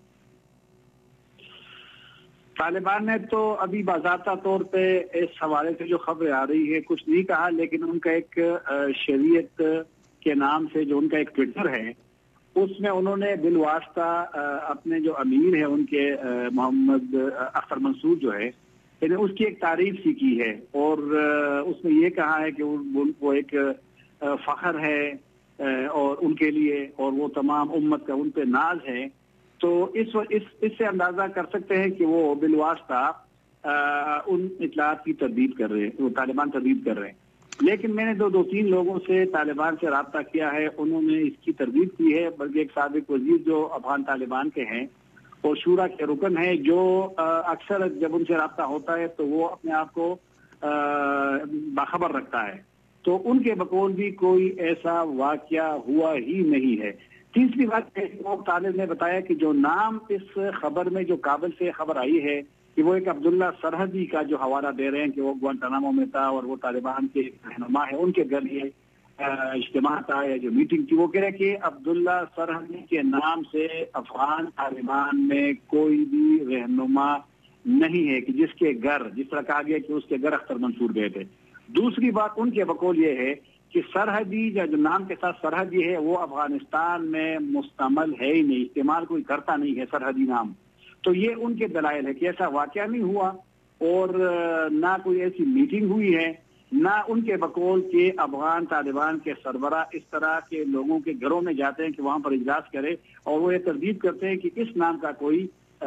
तालिबान ने तो अभी बाज़ाब्ता तौर पे इस हवाले से जो खबरें आ रही है कुछ नहीं कहा, लेकिन उनका एक शरीयत के नाम से जो उनका एक ट्विटर है उसमें उन्होंने बिलवास्ता अपने जो अमीर है उनके मोहम्मद अख्तर मंसूर जो है उसकी एक तारीफ सी की है और उसमें ये कहा है कि वो एक फख्र है और उनके लिए और वो तमाम उम्मत का उन पे नाज है। तो इससे अंदाजा कर सकते हैं कि वो बिलवास्ता उन इतलात की तरदीद कर रहे हैं, वो तालिबान तरदीद कर रहे हैं। लेकिन मैंने दो तीन लोगों से तालिबान से राब्ता किया है, उन्होंने इसकी तरदीद की है। बल्कि एक साबिक वजीर जो अफगान तालिबान के हैं और शूरा के रुकन है, जो अक्सर जब उनसे राब्ता होता है तो वो अपने आप को बाखबर रखता है, तो उनके बकौल भी कोई ऐसा वाकया हुआ ही नहीं है। तीसरी बात, तालिब ने बताया कि जो नाम इस खबर में जो काबिल से खबर आई है कि वो एक अब्दुल्ला सरहदी का जो हवाला दे रहे हैं कि वो गुआंटानामो में था और वो तालिबान के रहनुमा है, उनके जरिए اجتماع تھا یا جو میٹنگ تھی، وہ کہہ رہے کہ عبداللہ سرحدی کے نام سے افغان طالبان میں کوئی بھی رہنما نہیں ہے کہ جس کے گھر، جس طرح کہا گیا کہ اس کے گھر اختر منصور گئے تھے. دوسری بات ان کے بقول یہ ہے کہ سرحدی جو نام کے ساتھ سرحدی ہے وہ افغانستان میں مستعمل ہے ہی نہیں، استعمال کوئی کرتا نہیں ہے سرحدی نام. تو یہ ان کے دلائل ہے کہ ایسا واقعہ نہیں ہوا اور نہ کوئی ایسی میٹنگ ہوئی ہے، نہ ان کے بقول کے افغان طالبان کے سربراہ اس طرح کے لوگوں کے گھروں میں جاتے ہیں کہ وہاں پر اجلاس کرے اور وہ یہ تردید کرتے ہیں کہ اس نام کا کوئی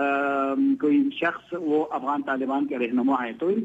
شخص وہ افغان طالبان کے رہنما ہے. تو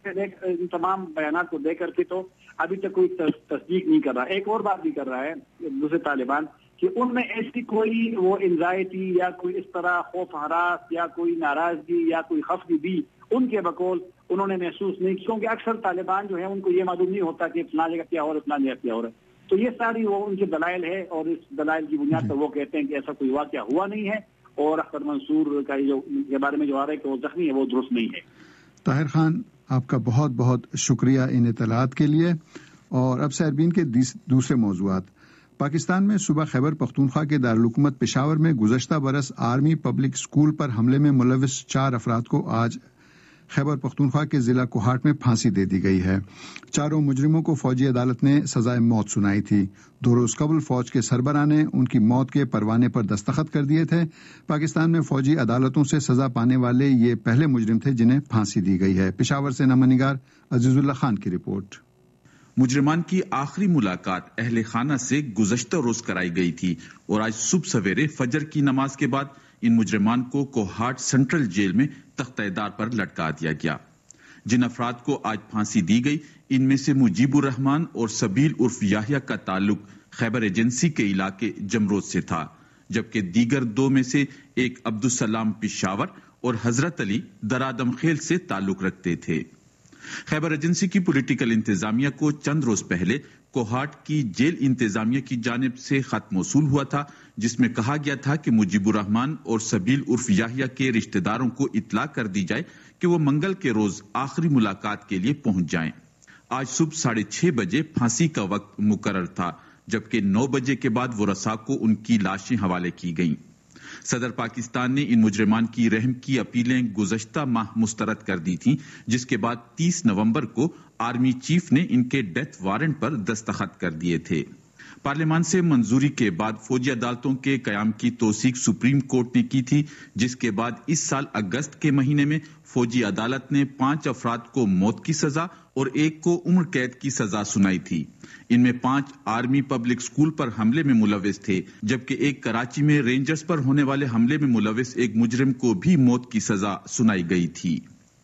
ان تمام بیانات کو دیکھ کر کے تو ابھی تک کوئی تصدیق نہیں کر رہا. ایک اور بات بھی کر رہا ہے دوسرے طالبان کہ ان میں ایسی کوئی وہ انزائٹی یا کوئی اس طرح خوف ہراس یا کوئی ناراضگی یا کوئی خفگی ان کے بقول انہوں نے محسوس نہیں، کیونکہ اکثر طالبان جو ہیں ان کو یہ معلوم نہیں ہوتا کہ فلاں جگہ کیا ہو رہا ہے، فلاں جگہ کیا ہو رہا ہے. تو یہ ساری وہ ان کے دلائل ہے اور اس دلائل کی بنیاد پر وہ کہتے ہیں کہ ایسا کوئی واقعہ ہوا نہیں ہے اور اختر منصور کا کے بارے میں جو آ رہا ہے کہ وہ زخمی ہے وہ درست نہیں ہے. طاہر خان، آپ کا بہت بہت شکریہ ان اطلاعات کے لیے. اور اب سیربین کے دوسرے موضوعات. پاکستان میں صوبہ خیبر پختونخوا کے دارالحکومت پشاور میں گزشتہ برس آرمی پبلک اسکول پر حملے میں ملوث 4 افراد کو آج خیبر پختونخوا کے ضلع کوہاٹ میں پھانسی دے دی گئی ہے. 4 مجرموں کو فوجی عدالت نے سزائے موت سنائی تھی. 2 روز قبل فوج کے سربراہ نے ان کی موت کے پروانے پر دستخط کر دیے تھے. پاکستان میں فوجی عدالتوں سے سزا پانے والے یہ پہلے مجرم تھے جنہیں پھانسی دی گئی ہے. پشاور سے نامہ نگار عزیز اللہ خان کی رپورٹ. مجرمان کی آخری ملاقات اہل خانہ سے گزشتہ روز کرائی گئی تھی اور آج صبح سویرے فجر کی نماز کے بعد ان مجرمان کو کوہاٹ سینٹرل جیل میں تختہ دار پر لٹکا دیا گیا. جن افراد کو آج پھانسی دی گئی ان میں سے مجیب الرحمان اور سبیل عرف یاحیہ کا تعلق خیبر ایجنسی کے علاقے جمروز سے تھا، جبکہ دیگر 2 میں سے ایک عبدالسلام پشاور اور حضرت علی درادم خیل سے تعلق رکھتے تھے. خیبر ایجنسی کی پولیٹیکل انتظامیہ کو چند روز پہلے کوہاٹ کی جیل انتظامیہ کی جانب سے خط موصول ہوا تھا جس میں کہا گیا تھا کہ مجیب الرحمان اور سبیل عرف یاحیہ کے رشتہ داروں کو اطلاع کر دی جائے کہ وہ منگل کے روز آخری ملاقات کے لیے پہنچ جائیں. آج صبح 6:30 بجے پھانسی کا وقت مقرر تھا، جبکہ 9 بجے کے بعد ورثاء کو ان کی لاشیں حوالے کی گئیں. صدر پاکستان نے ان مجرمان کی رحم کی اپیلیں گزشتہ ماہ مسترد کر دی تھیں، جس کے بعد 30 نومبر کو آرمی چیف نے ان کے ڈیتھ وارنٹ پر دستخط کر دیے تھے. پارلیمان سے منظوری کے بعد فوجی عدالتوں کے قیام کی توثیق سپریم کورٹ نے کی تھی، جس کے بعد اس سال اگست کے مہینے میں فوجی عدالت نے 5 افراد کو موت کی سزا اور 1 کو عمر قید کی سزا سنائی تھی. ان میں 5 آرمی پبلک اسکول پر حملے میں ملوث تھے، جبکہ ایک کراچی میں رینجرز پر ہونے والے حملے میں ملوث ایک مجرم کو بھی موت کی سزا سنائی گئی تھی.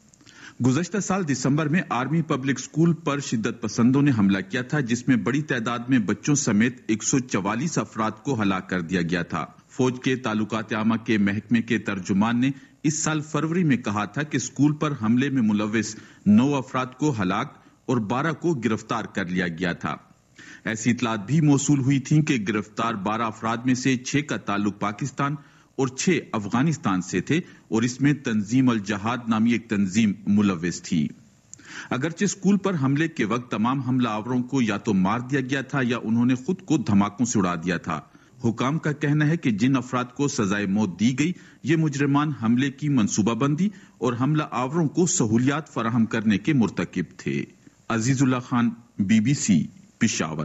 گزشتہ سال دسمبر میں آرمی پبلک اسکول پر شدت پسندوں نے حملہ کیا تھا، جس میں بڑی تعداد میں بچوں سمیت 144 افراد کو ہلاک کر دیا گیا تھا. فوج کے تعلقات عامہ کے محکمے کے ترجمان نے اس سال فروری میں کہا تھا کہ اسکول پر حملے میں ملوث 9 افراد کو ہلاک اور 12 کو گرفتار کر لیا گیا تھا. ایسی اطلاعات بھی موصول ہوئی تھیں کہ گرفتار 12 افراد میں سے 6 کا تعلق پاکستان اور 6 افغانستان سے تھے اور اس میں تنظیم الجہاد نامی ایک تنظیم ملوث تھی. اگرچہ اسکول پر حملے کے وقت تمام حملہ آوروں کو یا تو مار دیا گیا تھا یا انہوں نے خود کو دھماکوں سے اڑا دیا تھا. حکام کا کہنا ہے کہ جن افراد کو سزائے موت دی گئی یہ مجرمان حملے کی منصوبہ بندی اور حملہ آوروں کو سہولیات فراہم کرنے کے مرتکب تھے. عزیز اللہ خان، BBC پشاور.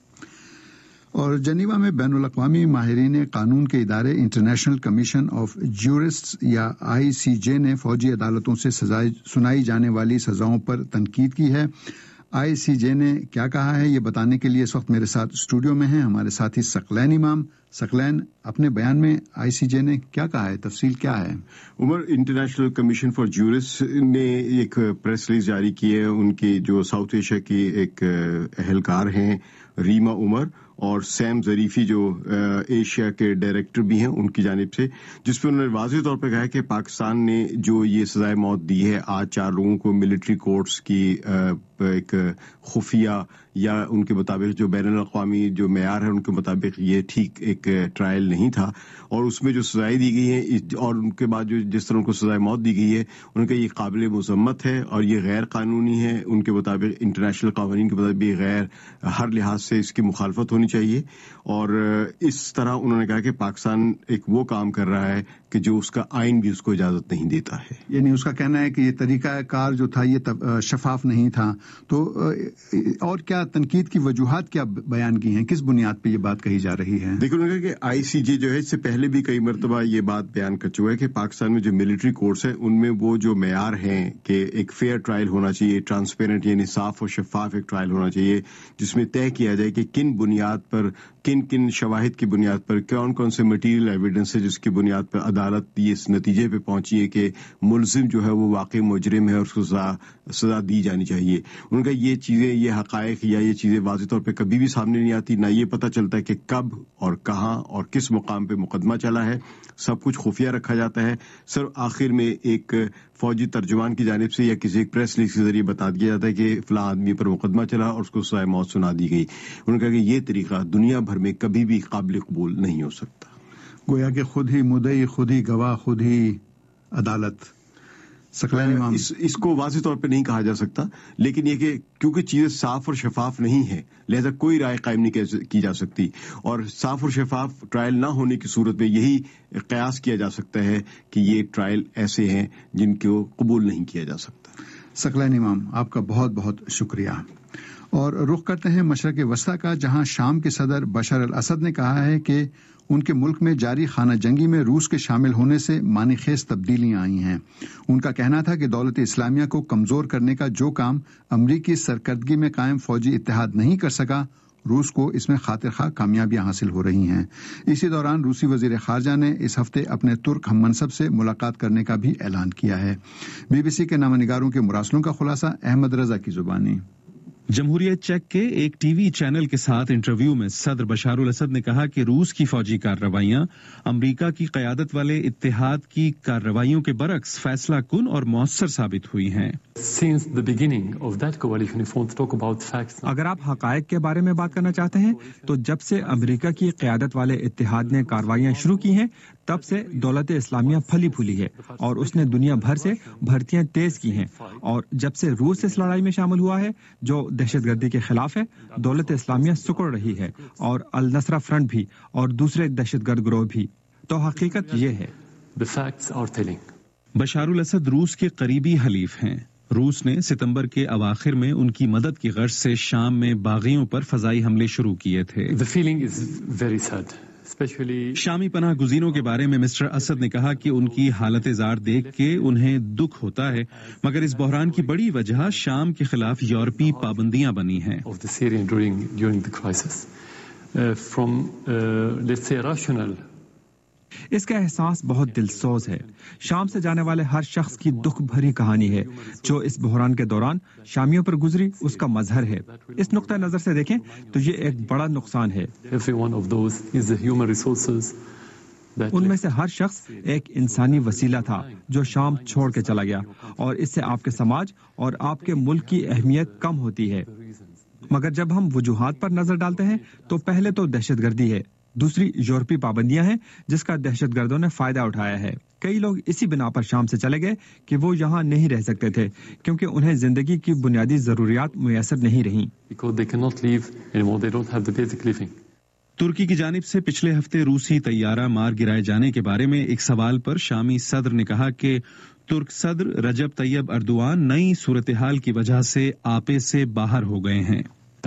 اور جنیوا میں بین الاقوامی ماہرین قانون کے ادارے انٹرنیشنل کمیشن آف جیورسٹس یا ICJ نے فوجی عدالتوں سے سنائی جانے والی سزاؤں پر تنقید کی ہے. ICJ نے کیا کہا ہے یہ بتانے کے لیے اس وقت میرے ساتھ اسٹوڈیو میں ہیں ہمارے ساتھی ثقلین امام. ثقلین، اپنے بیان میں ICJ نے کیا کہا ہے، تفصیل کیا ہے؟ Umar, International Commission for Jurists نے ایک پریس ریلیز جاری کی ہے. ان کی جو ساؤتھ ایشیا کی ایک اہلکار ہیں ریما عمر اور سیم ظریفی جو ایشیا کے ڈائریکٹر بھی ہیں ان کی جانب سے، جس پہ انہوں نے واضح طور پہ کہا ہے کہ پاکستان نے جو یہ سزائے موت دی ہے آج 4 لوگوں کو ملٹری کورٹس کی ایک خفیہ یا ان کے مطابق جو بین الاقوامی جو معیار ہے ان کے مطابق یہ ٹھیک ایک ایک ٹرائل نہیں تھا، اور اس میں جو سزائیں دی گئی ہیں اور ان کے بعد جو جس طرح ان کو سزائے موت دی گئی ہے، ان کا یہ قابل مذمت ہے اور یہ غیر قانونی ہے. ان کے مطابق انٹرنیشنل قوانین کے مطابق غیر ہر لحاظ سے اس کی مخالفت ہونی چاہیے. اور اس طرح انہوں نے کہا کہ پاکستان ایک وہ کام کر رہا ہے کہ جو اس کا آئین بھی اس کو اجازت نہیں دیتا ہے. یعنی اس کا کہنا ہے کہ یہ طریقہ کار جو تھا یہ شفاف نہیں تھا. تو اور کیا تنقید کی وجوہات کیا بیان کی ہیں، کس بنیاد پہ یہ بات کہی جا رہی ہے؟ دیکھو، انہوں نے کہا کہ ICJ جو ہے اس سے پہلے بھی کئی مرتبہ یہ بات بیان کر چکا ہے کہ پاکستان میں جو ملٹری کورٹس ہیں ان میں وہ جو معیار ہیں کہ ایک فیئر ٹرائل ہونا چاہیے، ٹرانسپیرنٹ یعنی صاف اور شفاف ایک ٹرائل ہونا چاہیے، جس میں طے کیا جائے کہ کن بنیاد پر، کن شواہد کی بنیاد پر، کون سے مٹیریل ایویڈنس ہے جس کی بنیاد پر عدالت یہ اس نتیجے پہ پہنچی ہے کہ ملزم جو ہے وہ واقعی مجرم ہے اور اس کو سزا دی جانی چاہیے. ان کا یہ چیزیں، یہ حقائق یا یہ چیزیں واضح طور پہ کبھی بھی سامنے نہیں آتی، نہ یہ پتہ چلتا ہے کہ کب اور کہاں اور کس مقام پہ مقدمہ چلا ہے. سب کچھ خفیہ رکھا جاتا ہے. صرف آخر میں ایک فوجی ترجمان کی جانب سے یا کسی ایک پریس ریلیز کے ذریعے بتا دیا جاتا ہے کہ فلاں آدمی پر مقدمہ چلا اور اس کو سزائے موت سنا دی گئی. انہوں نے کہا کہ یہ طریقہ دنیا بھر میں کبھی بھی قابل قبول نہیں ہو سکتا. گویا کہ خود ہی مدعی، خود ہی گواہ، خود ہی عدالت. اس کو واضح طور پہ نہیں کہا جا سکتا، لیکن یہ کہ کیونکہ چیزیں صاف اور شفاف نہیں ہیں لہذا کوئی رائے قائم نہیں کی جا سکتی، اور صاف اور شفاف ٹرائل نہ ہونے کی صورت میں یہی قیاس کیا جا سکتا ہے کہ یہ ٹرائل ایسے ہیں جن کو قبول نہیں کیا جا سکتا. ثقلین امام، آپ کا بہت بہت شکریہ. اور رخ کرتے ہیں مشرق وسطیٰ کا، جہاں شام کے صدر بشار الاسد نے کہا ہے کہ ان کے ملک میں جاری خانہ جنگی میں روس کے شامل ہونے سے معنی خیز تبدیلیاں آئی ہیں. ان کا کہنا تھا کہ دولت اسلامیہ کو کمزور کرنے کا جو کام امریکی سرکردگی میں قائم فوجی اتحاد نہیں کر سکا، روس کو اس میں خاطر خواہ کامیابیاں حاصل ہو رہی ہیں. اسی دوران روسی وزیر خارجہ نے اس ہفتے اپنے ترک ہم منصب سے ملاقات کرنے کا بھی اعلان کیا ہے. BBC کے نامہ نگاروں کے مراسلوں کا خلاصہ احمد رضا کی زبانی. جمہوریت چیک کے ایک ٹی وی چینل کے ساتھ انٹرویو میں صدر بشار الاسد نے کہا کہ روس کی فوجی کارروائیاں امریکہ کی قیادت والے اتحاد کی کارروائیوں کے برعکس فیصلہ کن اور مؤثر ثابت ہوئی ہیں. اگر آپ حقائق کے بارے میں بات کرنا چاہتے ہیں تو جب سے امریکہ کی قیادت والے اتحاد نے کارروائیاں شروع کی ہیں تب سے دولت اسلامیہ پھلی پھولی ہے اور اس نے دنیا بھر سے بھرتیاں تیز کی ہیں. اور جب سے روس اس لڑائی میں شامل ہوا ہے جو دہشت گردی کے خلاف ہے، دولت اسلامیہ سکڑ رہی ہے، اور النصرہ فرنٹ بھی اور دوسرے دہشت گرد گروہ بھی. تو حقیقت یہ ہے. بشار الاسد روس کے قریبی حلیف ہیں. روس نے ستمبر کے اواخر میں ان کی مدد کی غرض سے شام میں باغیوں پر فضائی حملے شروع کیے تھے. شامی پناہ گزینوں کے بارے میں مسٹر اسد نے کہا کہ ان کی حالت زار دیکھ کے انہیں دکھ ہوتا ہے، مگر اس بحران کی بڑی وجہ شام کے خلاف یورپی پابندیاں بنی ہیں. اس کا احساس بہت دلسوز ہے. شام سے جانے والے ہر شخص کی دکھ بھری کہانی ہے جو اس بحران کے دوران شامیوں پر گزری، اس کا مظہر ہے. اس نقطہ نظر سے دیکھیں تو یہ ایک بڑا نقصان ہے. ان میں سے ہر شخص ایک انسانی وسیلہ تھا جو شام چھوڑ کے چلا گیا، اور اس سے آپ کے سماج اور آپ کے ملک کی اہمیت کم ہوتی ہے. مگر جب ہم وجوہات پر نظر ڈالتے ہیں تو پہلے تو دہشت گردی ہے، دوسری یورپی پابندیاں ہیں جس کا دہشت گردوں نے فائدہ اٹھایا ہے. کئی لوگ اسی بنا پر شام سے چلے گئے کہ وہ یہاں نہیں رہ سکتے تھے کیونکہ انہیں زندگی کی بنیادی ضروریات میسر نہیں رہیں. ترکی کی جانب سے پچھلے ہفتے روسی طیارہ مار گرائے جانے کے بارے میں ایک سوال پر شامی صدر نے کہا کہ ترک صدر رجب طیب اردوان نئی صورتحال کی وجہ سے آپے سے باہر ہو گئے ہیں.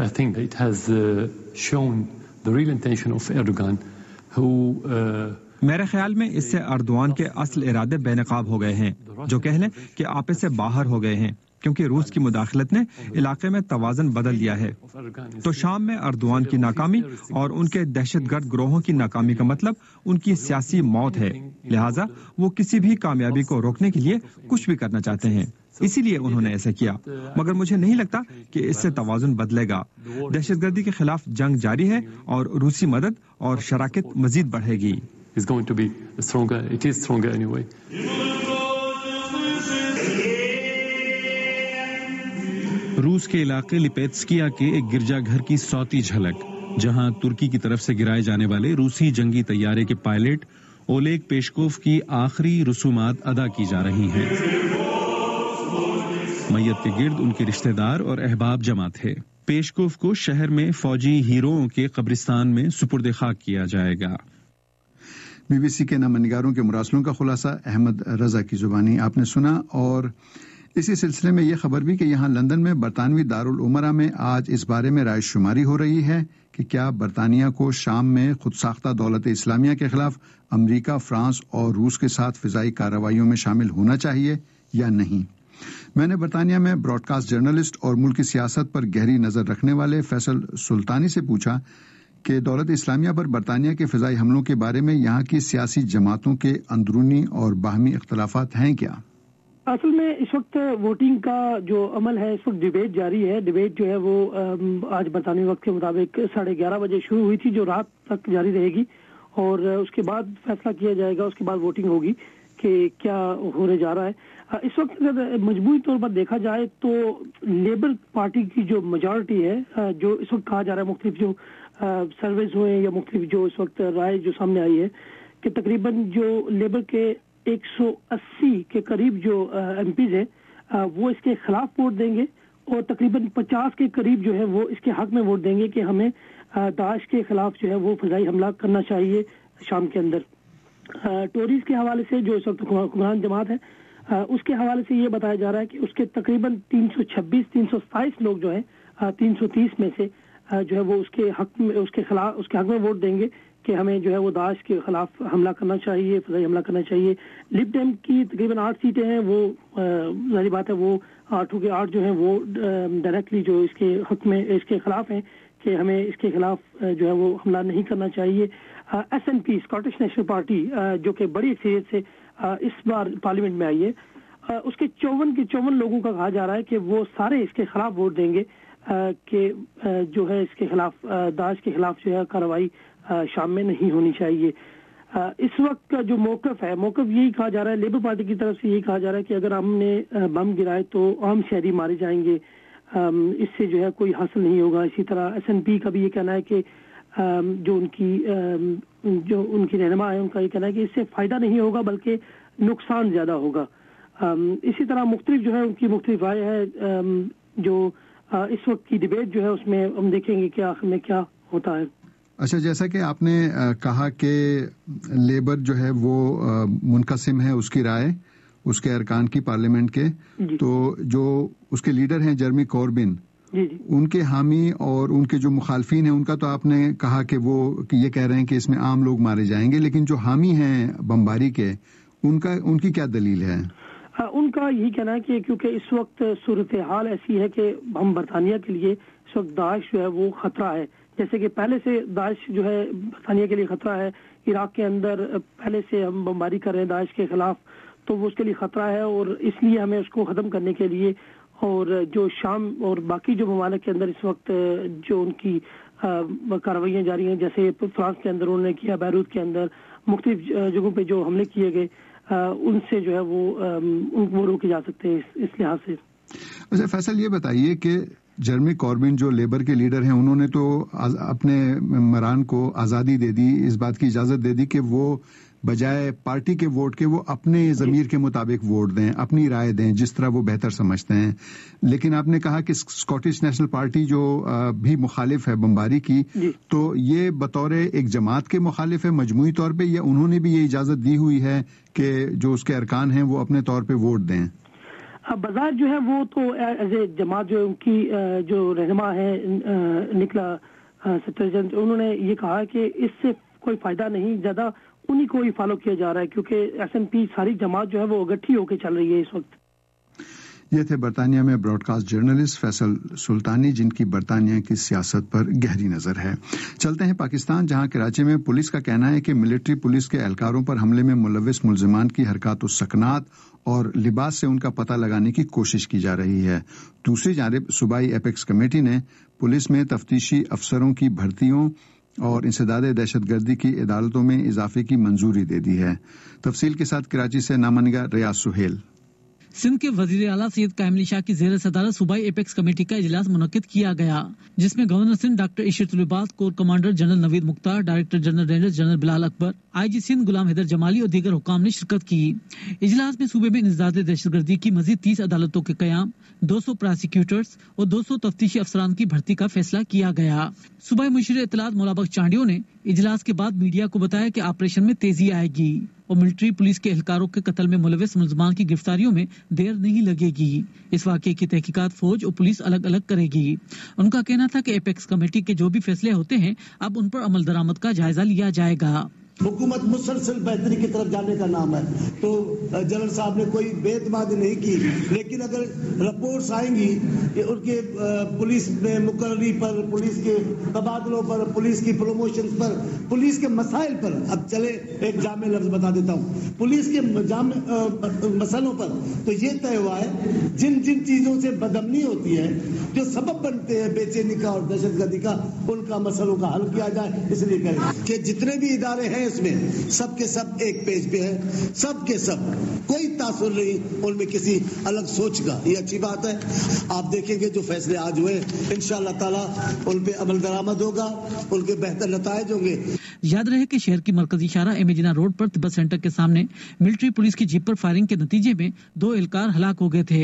میرے خیال میں اس سے اردوان کے اصل ارادے بے نقاب ہو گئے ہیں، جو کہہ لیں کہ آپے سے باہر ہو گئے ہیں، کیونکہ روس کی مداخلت نے علاقے میں توازن بدل دیا ہے. تو شام میں اردوان کی ناکامی اور ان کے دہشت گرد گروہوں کی ناکامی کا مطلب ان کی سیاسی موت ہے، لہٰذا وہ کسی بھی کامیابی کو روکنے کے لیے کچھ بھی کرنا چاہتے ہیں، اسی لیے انہوں نے ایسا کیا. مگر مجھے نہیں لگتا کہ اس سے توازن بدلے گا. دہشت گردی کے خلاف جنگ جاری ہے اور روسی مدد اور شراکت مزید بڑھے گی. روس کے علاقے لپیتسکیا کے ایک گرجا گھر کی صوتی جھلک. जहां तुर्की की तरफ से गिराए जाने वाले रूसी जंगी तैयारे के पायलट ओलेग पेशकोव की आखिरी रसूमात अदा की जा रही हैं। मैयत के गिर्द उनके रिश्तेदार और अहबाब जमा थे। पेशकोव को शहर में फौजी हीरोओं के कब्रिस्तान में सुपुर्द खाक किया जाएगा। बीबीसी के नमनिगारों के मुरासलों का खुलासा अहमद रजा की जुबानी आपने सुना। और इसी सिलसिले में यह खबर भी कि यहाँ लंदन में बरतानवी दारुल उमरा में आज इस बारे में राय शुमारी हो रही है कि क्या बरतानिया को शाम में खुद साख्ता दौलत इस्लामिया के खिलाफ अमरीका, फ्रांस और रूस के साथ फिजाई कार्रवाइयों में शामिल होना चाहिए या नहीं। मैंने बरतानिया में ब्रॉडकास्ट जर्नलिस्ट और मुल्की सियासत पर गहरी नजर रखने वाले फैसल सुल्तानी से पूछा कि दौलत इस्लामिया पर बरतानिया के फिजाई हमलों के बारे में यहाँ की सियासी जमातों के अंदरूनी और बाहमी इख्तलाफात हैं क्या। असल में इस वक्त वोटिंग का जो अमल है, इस वक्त डिबेट जारी है। डिबेट जो है वो आज बरतानवी वक्त के मुताबिक 11:30 बजे शुरू हुई थी, जो रात तक जारी रहेगी और उसके बाद फैसला किया जाएगा। उसके बाद वोटिंग होगी कि क्या होने जा रहा है। इस वक्त अगर मजबूरी तौर पर देखा जाए तो लेबर पार्टी की जो मेजॉरिटी है, जो इस वक्त कहा जा रहा है, मुख्तलिफ जो सर्वेज हुए या मुख्तलिफ जो इस वक्त राय जो सामने आई है कि तकरीबन जो लेबर के 180 के करीब जो एमपीज हैं वो इसके खिलाफ वोट देंगे और तकरीबन 50 के करीब जो है वो इसके हक में वोट देंगे कि हमें दाइश के खिलाफ जो है वो फिजाई हमला करना चाहिए शाम के अंदर। टोरीज के हवाले से जो इस वक्त हुक्मरान जमात है, उसके हवाले से ये बताया जा रहा है कि उसके तकरीबन 327 लोग जो है 330 में से जो है वो उसके हक में वोट देंगे कि हमें जो है वो दाइश के खिलाफ हमला करना चाहिए, फिजाई हमला करना चाहिए। लिब डेम की तकरीबन 8 सीटें हैं, वो जाहिर बात है वो 8 के 8 जो है वो डायरेक्टली जो इसके हक में इसके खिलाफ हैं कि हमें इसके खिलाफ जो है वो हमला नहीं करना चाहिए। SNP स्कॉटिश नेशनल पार्टी जो कि बड़ी अक्सरियत से इस बार पार्लियामेंट में आई है, उसके 54 लोगों का कहा जा रहा है कि वो सारे इसके खिलाफ वोट देंगे कि जो है इसके खिलाफ दाइश के खिलाफ जो है कार्रवाई शाम में नहीं होनी चाहिए। इस वक्त का जो मौकफ यही कहा जा रहा है, लेबर पार्टी की तरफ से यही कहा जा रहा है कि अगर हमने बम गिराए तो आम शहरी मारे जाएंगे, इससे जो है कोई हासिल नहीं होगा। इसी तरह SNP का भी ये कहना है कि जो उनकी रहनुमा है उनका ये कहना है कि इससे फायदा नहीं होगा बल्कि नुकसान ज्यादा होगा। इसी तरह मुख्तलिफ जो है उनकी मुख्तलिफ राय है। जो इस वक्त की डिबेट जो है उसमें हम देखेंगे कि आखिर में क्या होता है। अच्छा, जैसा कि आपने कहा कि लेबर जो है वो मुनकसिम है उसकी राय, उसके अरकान की पार्लियामेंट के, तो जो उसके लीडर हैं जर्मी कॉर्बिन, उनके हामी और उनके जो मुखालफिन हैं उनका तो आपने कहा कि वो ये कह रहे हैं कि इसमें आम लोग मारे जाएंगे, लेकिन जो हामी हैं बमबारी के उनकी क्या दलील है? उनका यही कहना है कि क्योंकि इस वक्त सूरत हाल ऐसी है कि हम बरतानिया के लिए इस वक्त दाइश जो है वो खतरा है। जैसे कि पहले से दाइश जो है बरतानिया के लिए खतरा है, इराक के अंदर पहले से हम बमबारी कर रहे हैं दाइश के खिलाफ, तो वो उसके लिए खतरा है और इसलिए हमें उसको खत्म करने के लिए और जो शाम और बाकी जो ममालिक के अंदर इस वक्त जो उनकी कार्रवाइयाँ जारी हैं, जैसे फ्रांस के अंदर उन्होंने किया, बैरूत के अंदर मुख्तलिफ जगहों पे जो हमले किए गए, उनसे जो है वो रोके जा सकते हैं इस लिहाज से। अच्छा फैसल, ये बताइए कि जर्मी कॉर्बिन जो लेबर के लीडर हैं उन्होंने तो अपने मरान को आज़ादी दे दी, इस बात की इजाज़त दे दी कि वो बजाय पार्टी के वोट के वो अपने ज़मीर के मुताबिक वोट दें, अपनी राय दें जिस तरह वो बेहतर समझते हैं। लेकिन आपने कहा कि स्कॉटिश नेशनल पार्टी जो भी मुखालिफ है बमबारी की, तो ये बतौर एक जमात के मुखालिफ है मजमूई तौर पे, या उन्होंने भी ये इजाज़त दी हुई है कि जो उसके अरकान हैं वो अपने तौर पे वोट दें? बाजार जो है वो तो एज ए जमात जो उनकी जो रहनुमा है निकला सटरजन, उन्होंने ये कहा कि इससे कोई फायदा नहीं, ज्यादा उन्हीं को ही फॉलो किया जा रहा है क्योंकि SNP सारी जमात जो है वो इकट्ठी होकर चल रही है इस वक्त। ये थे बरतानिया में ब्रॉडकास्ट जर्नलिस्ट फैसल सुल्तानी, जिनकी बरतानिया की सियासत पर गहरी नजर है। चलते हैं पाकिस्तान, जहां कराची में पुलिस का कहना है कि मिलिट्री पुलिस के एहलकारों पर हमले में मुलविस मुल्जिमान की हरकत सकनात और लिबास से उनका पता लगाने की कोशिश की जा रही है। दूसरी जानिब सूबाई एपेक्स कमेटी ने पुलिस में तफ्तीशी अफसरों की भर्तियों और इंसदाद दहशतगर्दी की अदालतों में इजाफे की मंजूरी दे दी है। तफसील के साथ कराची से नामनिगार रियाज सुहेल। सिंध के वजीर आला सैयद कायम अली शाह की ज़ेर सदारत सूबाई एपेक्स कमेटी का इजलास मुनक्किद किया गया, जिसमें governor Sindh doctor Ishratul Ibad, corps commander general Naveed Mukhtar, director general rangers general Bilal Akbar, IG Sindh Ghulam Haider Jamali और दीगर हुकाम ने शिरकत की। इजलास में सूबे में इंसदाद दहशतगर्दी की मजीद 30 अदालतों के कयाम, 200 प्रोसिक्यूटर्स और 200 तफ्तीशी अफसरान की भर्ती का फैसला किया गया। सूबाई मुशीर इत्तलात मौला बख्श चांडियों ने इजलास के बाद मीडिया को बताया कि ऑपरेशन में तेजी आएगी और मिलिट्री पुलिस के एहलकारों के कत्ल में मुलविस मुलजमान की गिरफ्तारियों में देर नहीं लगेगी। इस वाक़े की तहकीकात फौज और पुलिस अलग अलग करेगी। उनका कहना था कि एपेक्स कमेटी के जो भी फैसले होते हैं अब उन पर अमल दरामद का जायजा लिया जाएगा। हुकूमत मुसलसल बेहतरी की तरफ जाने का नाम है, तो जनरल साहब ने कोई बेतबादी नहीं की, लेकिन अगर रिपोर्ट्स आएंगी कि उनके पुलिस में मुकर्री पर, पुलिस के तबादलों पर, पुलिस की प्रमोशन पर, पुलिस के मसाइल पर, अब चले एक जामे लफ्ज बता देता हूँ, पुलिस के मसलों पर तो ये तय हुआ है जिन जिन चीजों से बदअमनी होती है, जो सबब बनते हैं बेचैनी का और दहशतगर्दी का, उनका मसलों का हल किया जाए। इसलिए करें कि जितने भी इदारे हैं इसमें सब के सब एक पेज पे है, सब के सब, कोई तासुर नहीं उनमें किसी अलग सोच का। ये अच्छी बात है। आप देखेंगे जो फैसले आज हुए इंशाअल्लाह ताला उन पे अमल दरामद होगा, उनके बेहतर नतायज होंगे। याद रहे कि शहर की मरकजी शाहरा एमेजिना रोड पर तिब्बत सेंटर के सामने मिलिट्री पुलिस की जीप पर फायरिंग के नतीजे में 2 एहलकार हलाक हो गए थे।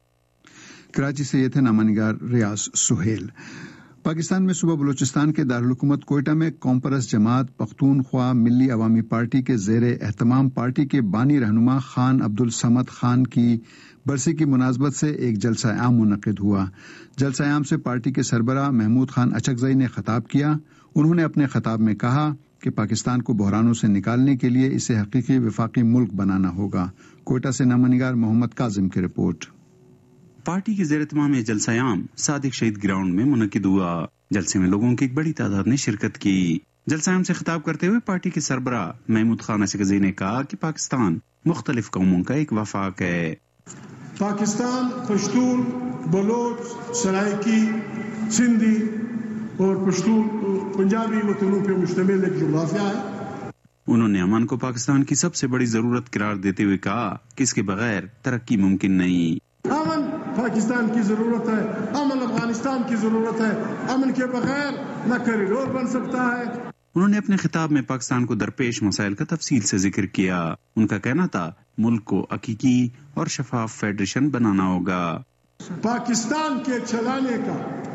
कराची से ये थे नामानिगार रियाज सुहेल। पाकिस्तान में सूबा बलूचिस्तान के दारुल-हुकूमत कोयटा में कॉम्परस जमात पख्तूनख्वा मिल्ली अवामी पार्टी के ज़ेर एहतमाम पार्टी के बानी रहनुमा खान अब्दुल समद खान की बरसी की मुनासबत से एक जलसा आम मुनक़िद हुआ। जलसा आम से पार्टी के सरबराह महमूद खान अचकज़ई ने खिताब किया। उन्होंने अपने खिताब में कहा कि पाकिस्तान को बहरानों से निकालने के लिए इसे हकीकी वफाकी मुल्क बनाना होगा। कोयटा से नामनिगार मोहम्मद काजिम की रिपोर्ट। पार्टी के ज़ेर तमाम जलसा-ए-आम सादिक शहीद ग्राउंड में मुनक्किद हुआ। जलसे में लोगों की एक बड़ी तादाद ने शिरकत की। जलसा-ए-आम से खिताब करते हुए पार्टी के सरबराह महमूद खान अचकज़ई ने कहा कि पाकिस्तान मुख्तलिफ कौमों का एक वफाक है। पाकिस्तान पश्तून, बलोच, सराइकी, सिंधी और पश्तून पंजाबी वतनों पे मुश्तमिल एक जुग़राफ़िया है। उन्होंने अमन को पाकिस्तान की सबसे बड़ी जरूरत करार देते हुए कहा कि इसके बगैर तरक्की मुमकिन नहीं। अमन पाकिस्तान की जरूरत है, अमन अफगानिस्तान की जरूरत है, अमन के बगैर न कॉरिडोर बन सकता है। उन्होंने अपने खिताब में पाकिस्तान को दरपेश मसाइल का तफसील से जिक्र किया। उनका कहना था मुल्क को हकीकी और शफाफ फेडरेशन बनाना होगा। पाकिस्तान के चलाने का,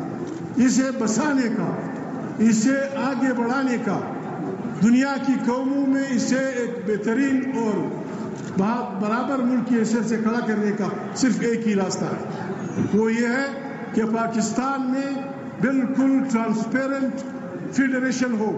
इसे बसाने का, इसे आगे बढ़ाने का, दुनिया की कौमों में इसे एक बेहतरीन और बराबर मुल्क की हैसियत से खड़ा करने का सिर्फ एक ही रास्ता है, वो ये है कि पाकिस्तान में बिल्कुल ट्रांसपेरेंट फेडरेशन हो,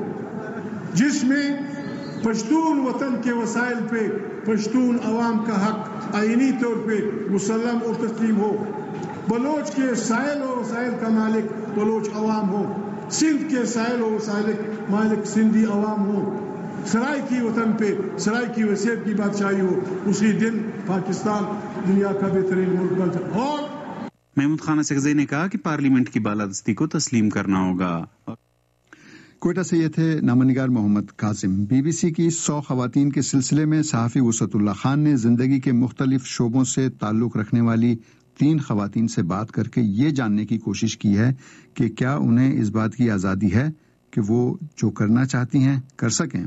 जिसमें पश्तून वतन के वसाइल पे पश्तून अवाम का हक आईनी तौर पे मुसल्लम और तस्लीम हो, बलोच के साइल और वसाइल का मालिक बलोच अवाम हो, सिंध के साइल और वसाइल मालिक सिंधी अवाम हो, सराय की वतन पे सराय की वसीयत की बादशाही हो, उसी दिन पाकिस्तान दुनिया का बेहतरीन मुल्क बन सकता। और महमूद खान अचकज़ई ने कहा कि पार्लियामेंट की बालादस्ती को तस्लीम करना होगा। कोयटा से ये थे नामनिगार मोहम्मद कासिम। BBC की 100 खवातीन के सिलसिले में सहाफ़ी वसअतुल्लाह खान ने जिंदगी के मुख्तलिफ शोबों से ताल्लुक़ रखने वाली 3 खवातीन से बात करके ये जानने की कोशिश की है कि क्या उन्हें इस बात की आज़ादी है कि वो जो करना चाहती हैं कर सकें।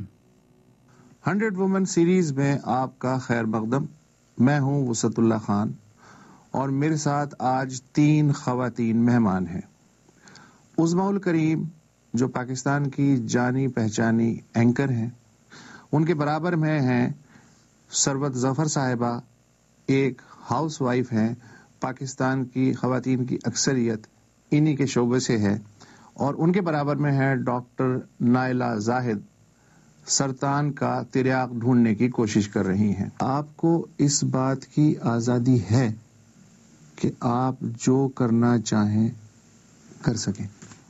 100 वुमेन सीरीज में आपका खैर मकदम। मैं हूं वसअतुल्लाह खान और मेरे साथ आज 3 खवातीन मेहमान हैं। उज़्मा उल करीम जो पाकिस्तान की जानी पहचानी एंकर हैं, उनके बराबर में हैं सरवत ज़फ़र साहिबा, एक हाउस वाइफ हैं। पाकिस्तान की खवातीन की अक्सरियत इन्हीं के शोबे से है। और उनके बराबर में है डॉक्टर नाइला जाहिद, सरतान का तिर्याक ढूंढने की कोशिश कर रही हैं। आपको इस बात की आज़ादी है कि आप जो करना चाहें कर सकें।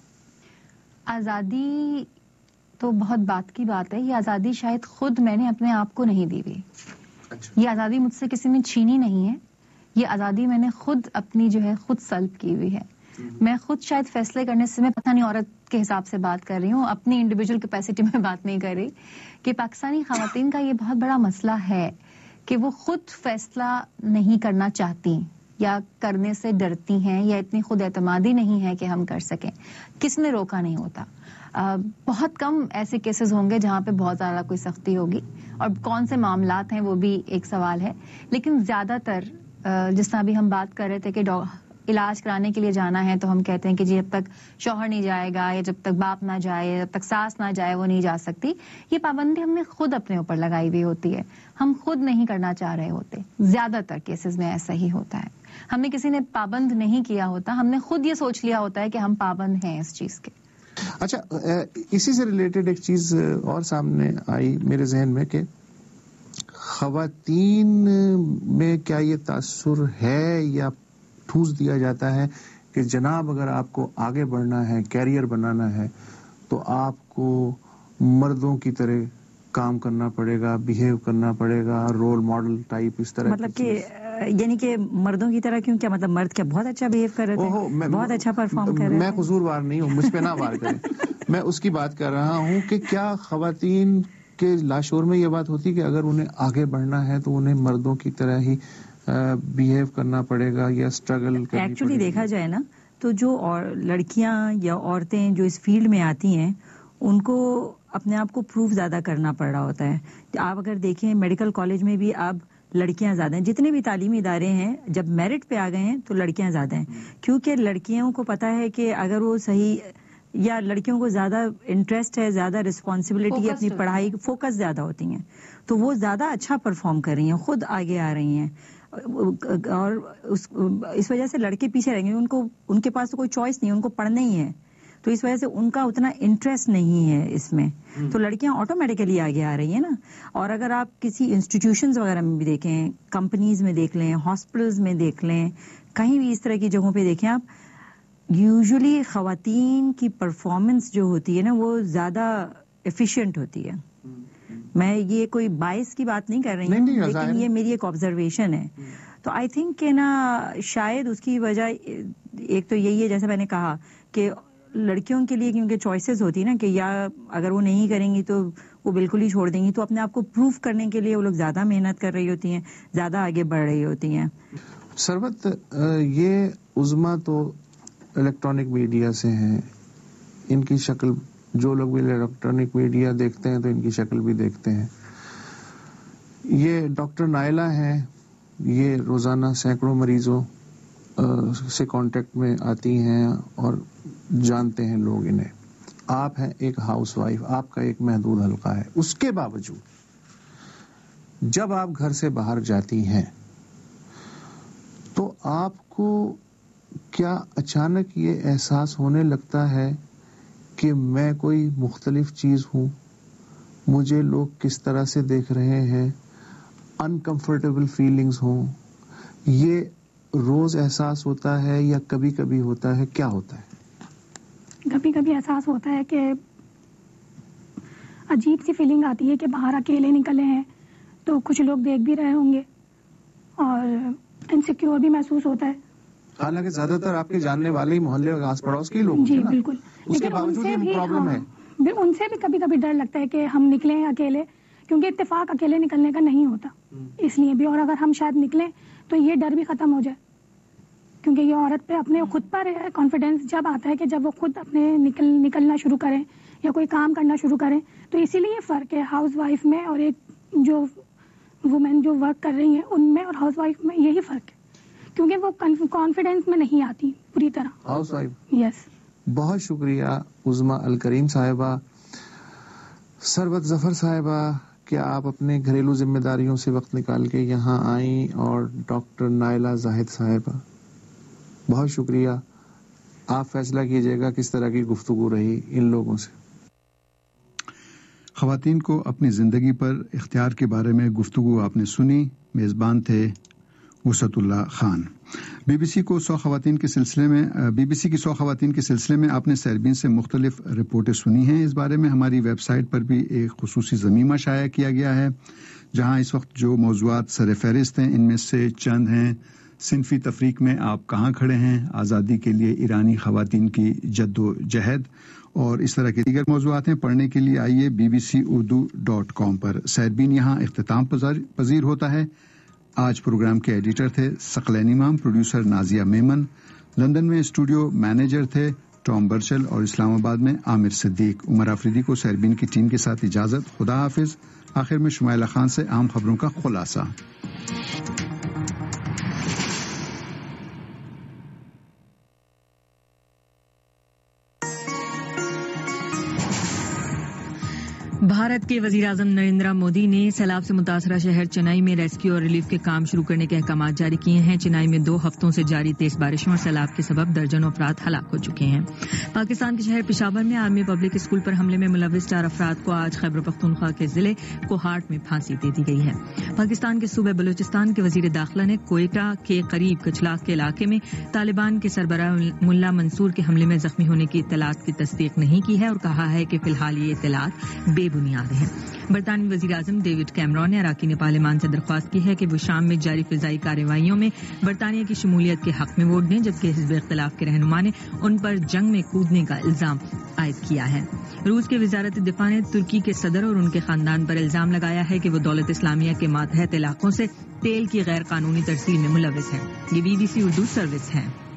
आज़ादी तो बहुत बात की बात है। ये आज़ादी शायद खुद मैंने अपने आप को नहीं दी हुई। ये आज़ादी मुझसे किसी ने छीनी नहीं है। ये आज़ादी मैंने खुद अपनी जो है खुद सल्ब की हुई है। मैं खुद शायद फैसले करने से, मैं पता नहीं औरत के हिसाब से बात कर रही हूँ, अपनी इंडिविजुअल कैपेसिटी में बात नहीं कर रही, कि पाकिस्तानी ख़वातीन का ये बहुत बड़ा मसला है کہ وہ خود فیصلہ نہیں کرنا چاہتی یا کرنے سے ڈرتی ہیں یا اتنی خود اعتمادی نہیں ہے کہ ہم کر سکیں. کس نے روکا نہیں ہوتا. بہت کم ایسے کیسز ہوں گے جہاں پہ بہت زیادہ کوئی سختی ہوگی, اور کون سے معاملات ہیں وہ بھی ایک سوال ہے. لیکن زیادہ تر جس طرح بھی ہم بات کر رہے تھے کہ علاج کرانے کے لیے جانا ہے تو ہم کہتے ہیں کہ جی جب تک شوہر نہیں جائے گا یا جب تک باپ نہ جائے, جب تک ساس نہ جائے وہ نہیں جا سکتی. یہ پابندی ہم نے خود اپنے اوپر لگائی ہوئی ہوتی ہے, ہم خود نہیں کرنا چاہ رہے ہوتے. زیادہ تر کیسز میں ایسا ہی ہوتا ہے. ہمیں کسی نے پابند نہیں کیا ہوتا, ہم نے خود یہ سوچ لیا ہوتا ہے کہ ہم پابند ہیں اس چیز کے. اچھا, اسی سے ریلیٹڈ ایک چیز اور سامنے آئی میرے ذہن میں کہ خواتین میں کیا یہ تاثر ہے یا ٹھوس دیا جاتا ہے کہ جناب اگر آپ کو آگے بڑھنا ہے, کیریئر بنانا ہے, تو آپ کو مردوں کی طرح کام کرنا پڑے گا, بیہیو کرنا پڑے گا, رول ماڈل ٹائپ اس طرح. مطلب کہ یعنی کہ مردوں کی طرح کیوں, کیا مطلب مرد کیا بہت اچھا بیہیو کر رہے تھے, بہت اچھا پرفارم کر رہے ہیں. میں قصوروار نہیں ہوں, مجھ پہ نہ وار کریں. میں اس کی بات کر رہا ہوں کہ کیا خواتین کے لاشعور میں یہ بات ہوتی کہ اگر انہیں آگے بڑھنا ہے تو انہیں مردوں کی طرح ہی بیہیو کرنا پڑے گا یا اسٹرگل کرنی پڑے گی. ایکچولی دیکھا جائے نا تو جو لڑکیاں یا عورتیں جو اس فیلڈ میں آتی ہیں ان کو اپنے آپ کو پروف زیادہ کرنا پڑ رہا ہوتا ہے. آپ اگر دیکھیں میڈیکل کالج میں بھی اب لڑکیاں زیادہ ہیں, جتنے بھی تعلیمی ادارے ہیں جب میرٹ پہ آ گئے ہیں تو لڑکیاں زیادہ ہیں, کیونکہ لڑکیوں کو پتا ہے کہ اگر وہ صحیح, یا لڑکیوں کو زیادہ انٹرسٹ ہے, زیادہ رسپانسبلٹی, اپنی پڑھائی فوکس زیادہ ہوتی ہیں, تو وہ زیادہ اچھا پرفارم کر رہی ہیں, خود آگے آ رہی ہیں. اور اس وجہ سے لڑکے پیچھے رہیں گے, ان کے پاس تو کوئی چوائس نہیں, ان کو پڑھنا ہی ہے, تو اس وجہ سے ان کا اتنا انٹرسٹ نہیں ہے اس میں, تو لڑکیاں آٹومیٹیکلی آگے آ رہی ہیں نا. اور اگر آپ کسی انسٹیٹیوشنز وغیرہ میں بھی دیکھیں, کمپنیز میں دیکھ لیں, ہاسپٹلز میں دیکھ لیں, کہیں بھی اس طرح کی جگہوں پہ دیکھیں آپ, یوزلی خواتین کی پرفارمنس جو ہوتی ہے نا وہ زیادہ ایفیشینٹ ہوتی ہے. میں یہ کوئی باعث کی بات نہیں کر رہی ہوں, لیکن یہ میری ایک آبزرویشن ہے. تو آئی تھنک کہ نا شاید اس کی وجہ ایک تو یہی ہے, جیسے میں نے کہا کہ لڑکیوں کے لیے کیونکہ چوائسیز ہوتی ہے نا کہ یا اگر وہ نہیں کریں گی تو وہ بالکل ہی چھوڑ دیں گی, تو اپنے آپ کو پروف کرنے کے لیے وہ لوگ زیادہ محنت کر رہی ہوتی ہیں, زیادہ آگے بڑھ رہی ہوتی ہیں. سربت, یہ عظما تو الیکٹرانک میڈیا سے ہیں, ان کی شکل جو لوگ بھی الیکٹرانک میڈیا دیکھتے ہیں تو ان کی شکل بھی دیکھتے ہیں. یہ ڈاکٹر نائلہ ہیں, یہ روزانہ سینکڑوں مریضوں سے کانٹیکٹ میں آتی ہیں اور جانتے ہیں لوگ انہیں. آپ ہیں ایک ہاؤس وائف, آپ کا ایک محدود حلقہ ہے, اس کے باوجود جب آپ گھر سے باہر جاتی ہیں تو آپ کو کیا اچانک یہ احساس ہونے لگتا ہے کہ میں کوئی مختلف چیز ہوں, مجھے لوگ کس طرح سے دیکھ رہے ہیں, انکمفرٹیبل فیلنگز ہوں, یہ روز احساس ہوتا ہے یا کبھی کبھی ہوتا ہے, کیا ہوتا ہے؟ کبھی کبھی احساس ہوتا ہے کہ عجیب سی فیلنگ آتی ہے کہ باہر اکیلے نکلے ہیں تو کچھ لوگ دیکھ بھی رہے ہوں گے, اور انسیکیور بھی محسوس ہوتا ہے. حالانکہ زیادہ تر آپ کے جاننے والے ہی محلے اور آس پڑوس کے لوگ, جی بالکل, اس کے باوجود یہ پرابلم ہے. ان سے بھی کبھی کبھی ڈر لگتا ہے کہ ہم نکلیں اکیلے, کیونکہ اتفاق اکیلے نکلنے کا نہیں ہوتا, اس لیے بھی. اور اگر ہم شاید نکلیں تو یہ ڈر بھی ختم ہو جائے, کیونکہ یہ عورت پہ اپنے خود پر کانفیڈینس جب آتا ہے کہ جب وہ خود اپنے نکلنا شروع کریں یا کوئی کام کرنا شروع کریں. تو اسی لیے فرق ہے ہاؤس وائف میں اور ایک جو وومین جو ورک کر رہی ہیں ان میں اور ہاؤس وائف میں, یہی فرق ہے, کیونکہ وہ کانفیڈینس میں نہیں آتی پوری طرح. Housewife, yes. بہت شکریہ عظما الکریم صاحبہ. سربت ظفر صاحبہ, کیا آپ اپنے گھریلو ذمہ داریوں سے وقت نکال کے یہاں آئیں, اور ڈاکٹر نائلہ زاہد صاحبہ بہت شکریہ. آپ فیصلہ کیجئے گا کس طرح کی گفتگو رہی ان لوگوں سے. خواتین کو اپنی زندگی پر اختیار کے بارے میں گفتگو آپ نے سنی. میزبان تھے Wusatullah Khan. B B C کی 100 خواتین کے سلسلے میں آپ نے سیربین سے مختلف رپورٹیں سنی ہیں. اس بارے میں ہماری ویب سائٹ پر بھی ایک خصوصی ضمیمہ شائع کیا گیا ہے, جہاں اس وقت جو موضوعات سر فہرست ہیں ان میں سے چند ہیں: صنفی تفریق میں آپ کہاں کھڑے ہیں، آزادی کے لیے ایرانی خواتین کی جدوجہد اور اس طرح کے دیگر موضوعات ہیں. پڑھنے کے لیے آئیے bbcurdu.com پر. سیربین یہاں اختتام پذیر ہوتا ہے. آج پروگرام کے ایڈیٹر تھے ثقلین امام، پروڈیوسر نازیہ میمن، لندن میں اسٹوڈیو مینیجر تھے ٹام برچل اور اسلام آباد میں عامر صدیق. عمر آفریدی کو سیربین کی ٹیم کے ساتھ اجازت. خدا حافظ. آخر میں شمائلہ خان سے عام خبروں کا خلاصہ. بھارت کے وزیر اعظم نریندر مودی نے سیلاب سے متاثرہ شہر چنئی میں ریسکیو اور ریلیف کے کام شروع کرنے کے احکامات جاری کیے ہیں. چنئی میں 2 ہفتوں سے جاری تیز بارشوں اور سیلاب کے سبب درجنوں افراد ہلاک ہو چکے ہیں. پاکستان کے شہر پشاور میں آرمی پبلک اسکول پر حملے میں ملوث 4 افراد کو آج خیبر پختونخوا کے ضلع کوہاٹ میں پھانسی دے دی گئی ہے. پاکستان کے صوبے بلوچستان کے وزیر داخلہ نے کوئٹہ کے قریب کچلاک کے علاقے میں طالبان کے سربراہ ملا منصور کے حملے میں زخمی ہونے کی اطلاعات کی تصدیق نہیں کی ہے اور کہا ہے کہ فی الحال یہ اطلاعات بے بنیاد ہیں. برطانوی وزیر اعظم ڈیوڈ کیمرون نے اراکین پارلیمان سے درخواست کی ہے کہ وہ شام میں جاری فضائی کارروائیوں میں برطانیہ کی شمولیت کے حق میں ووٹ دیں، جبکہ حزب اختلاف کے رہنما نے ان پر جنگ میں کودنے کا الزام عائد کیا ہے. روس کے وزارت دفاع نے ترکی کے صدر اور ان کے خاندان پر الزام لگایا ہے کہ وہ دولت اسلامیہ کے ماتحت علاقوں سے تیل کی غیر قانونی ترسیل میں ملوث ہیں. یہ BBC اردو سروس ہے.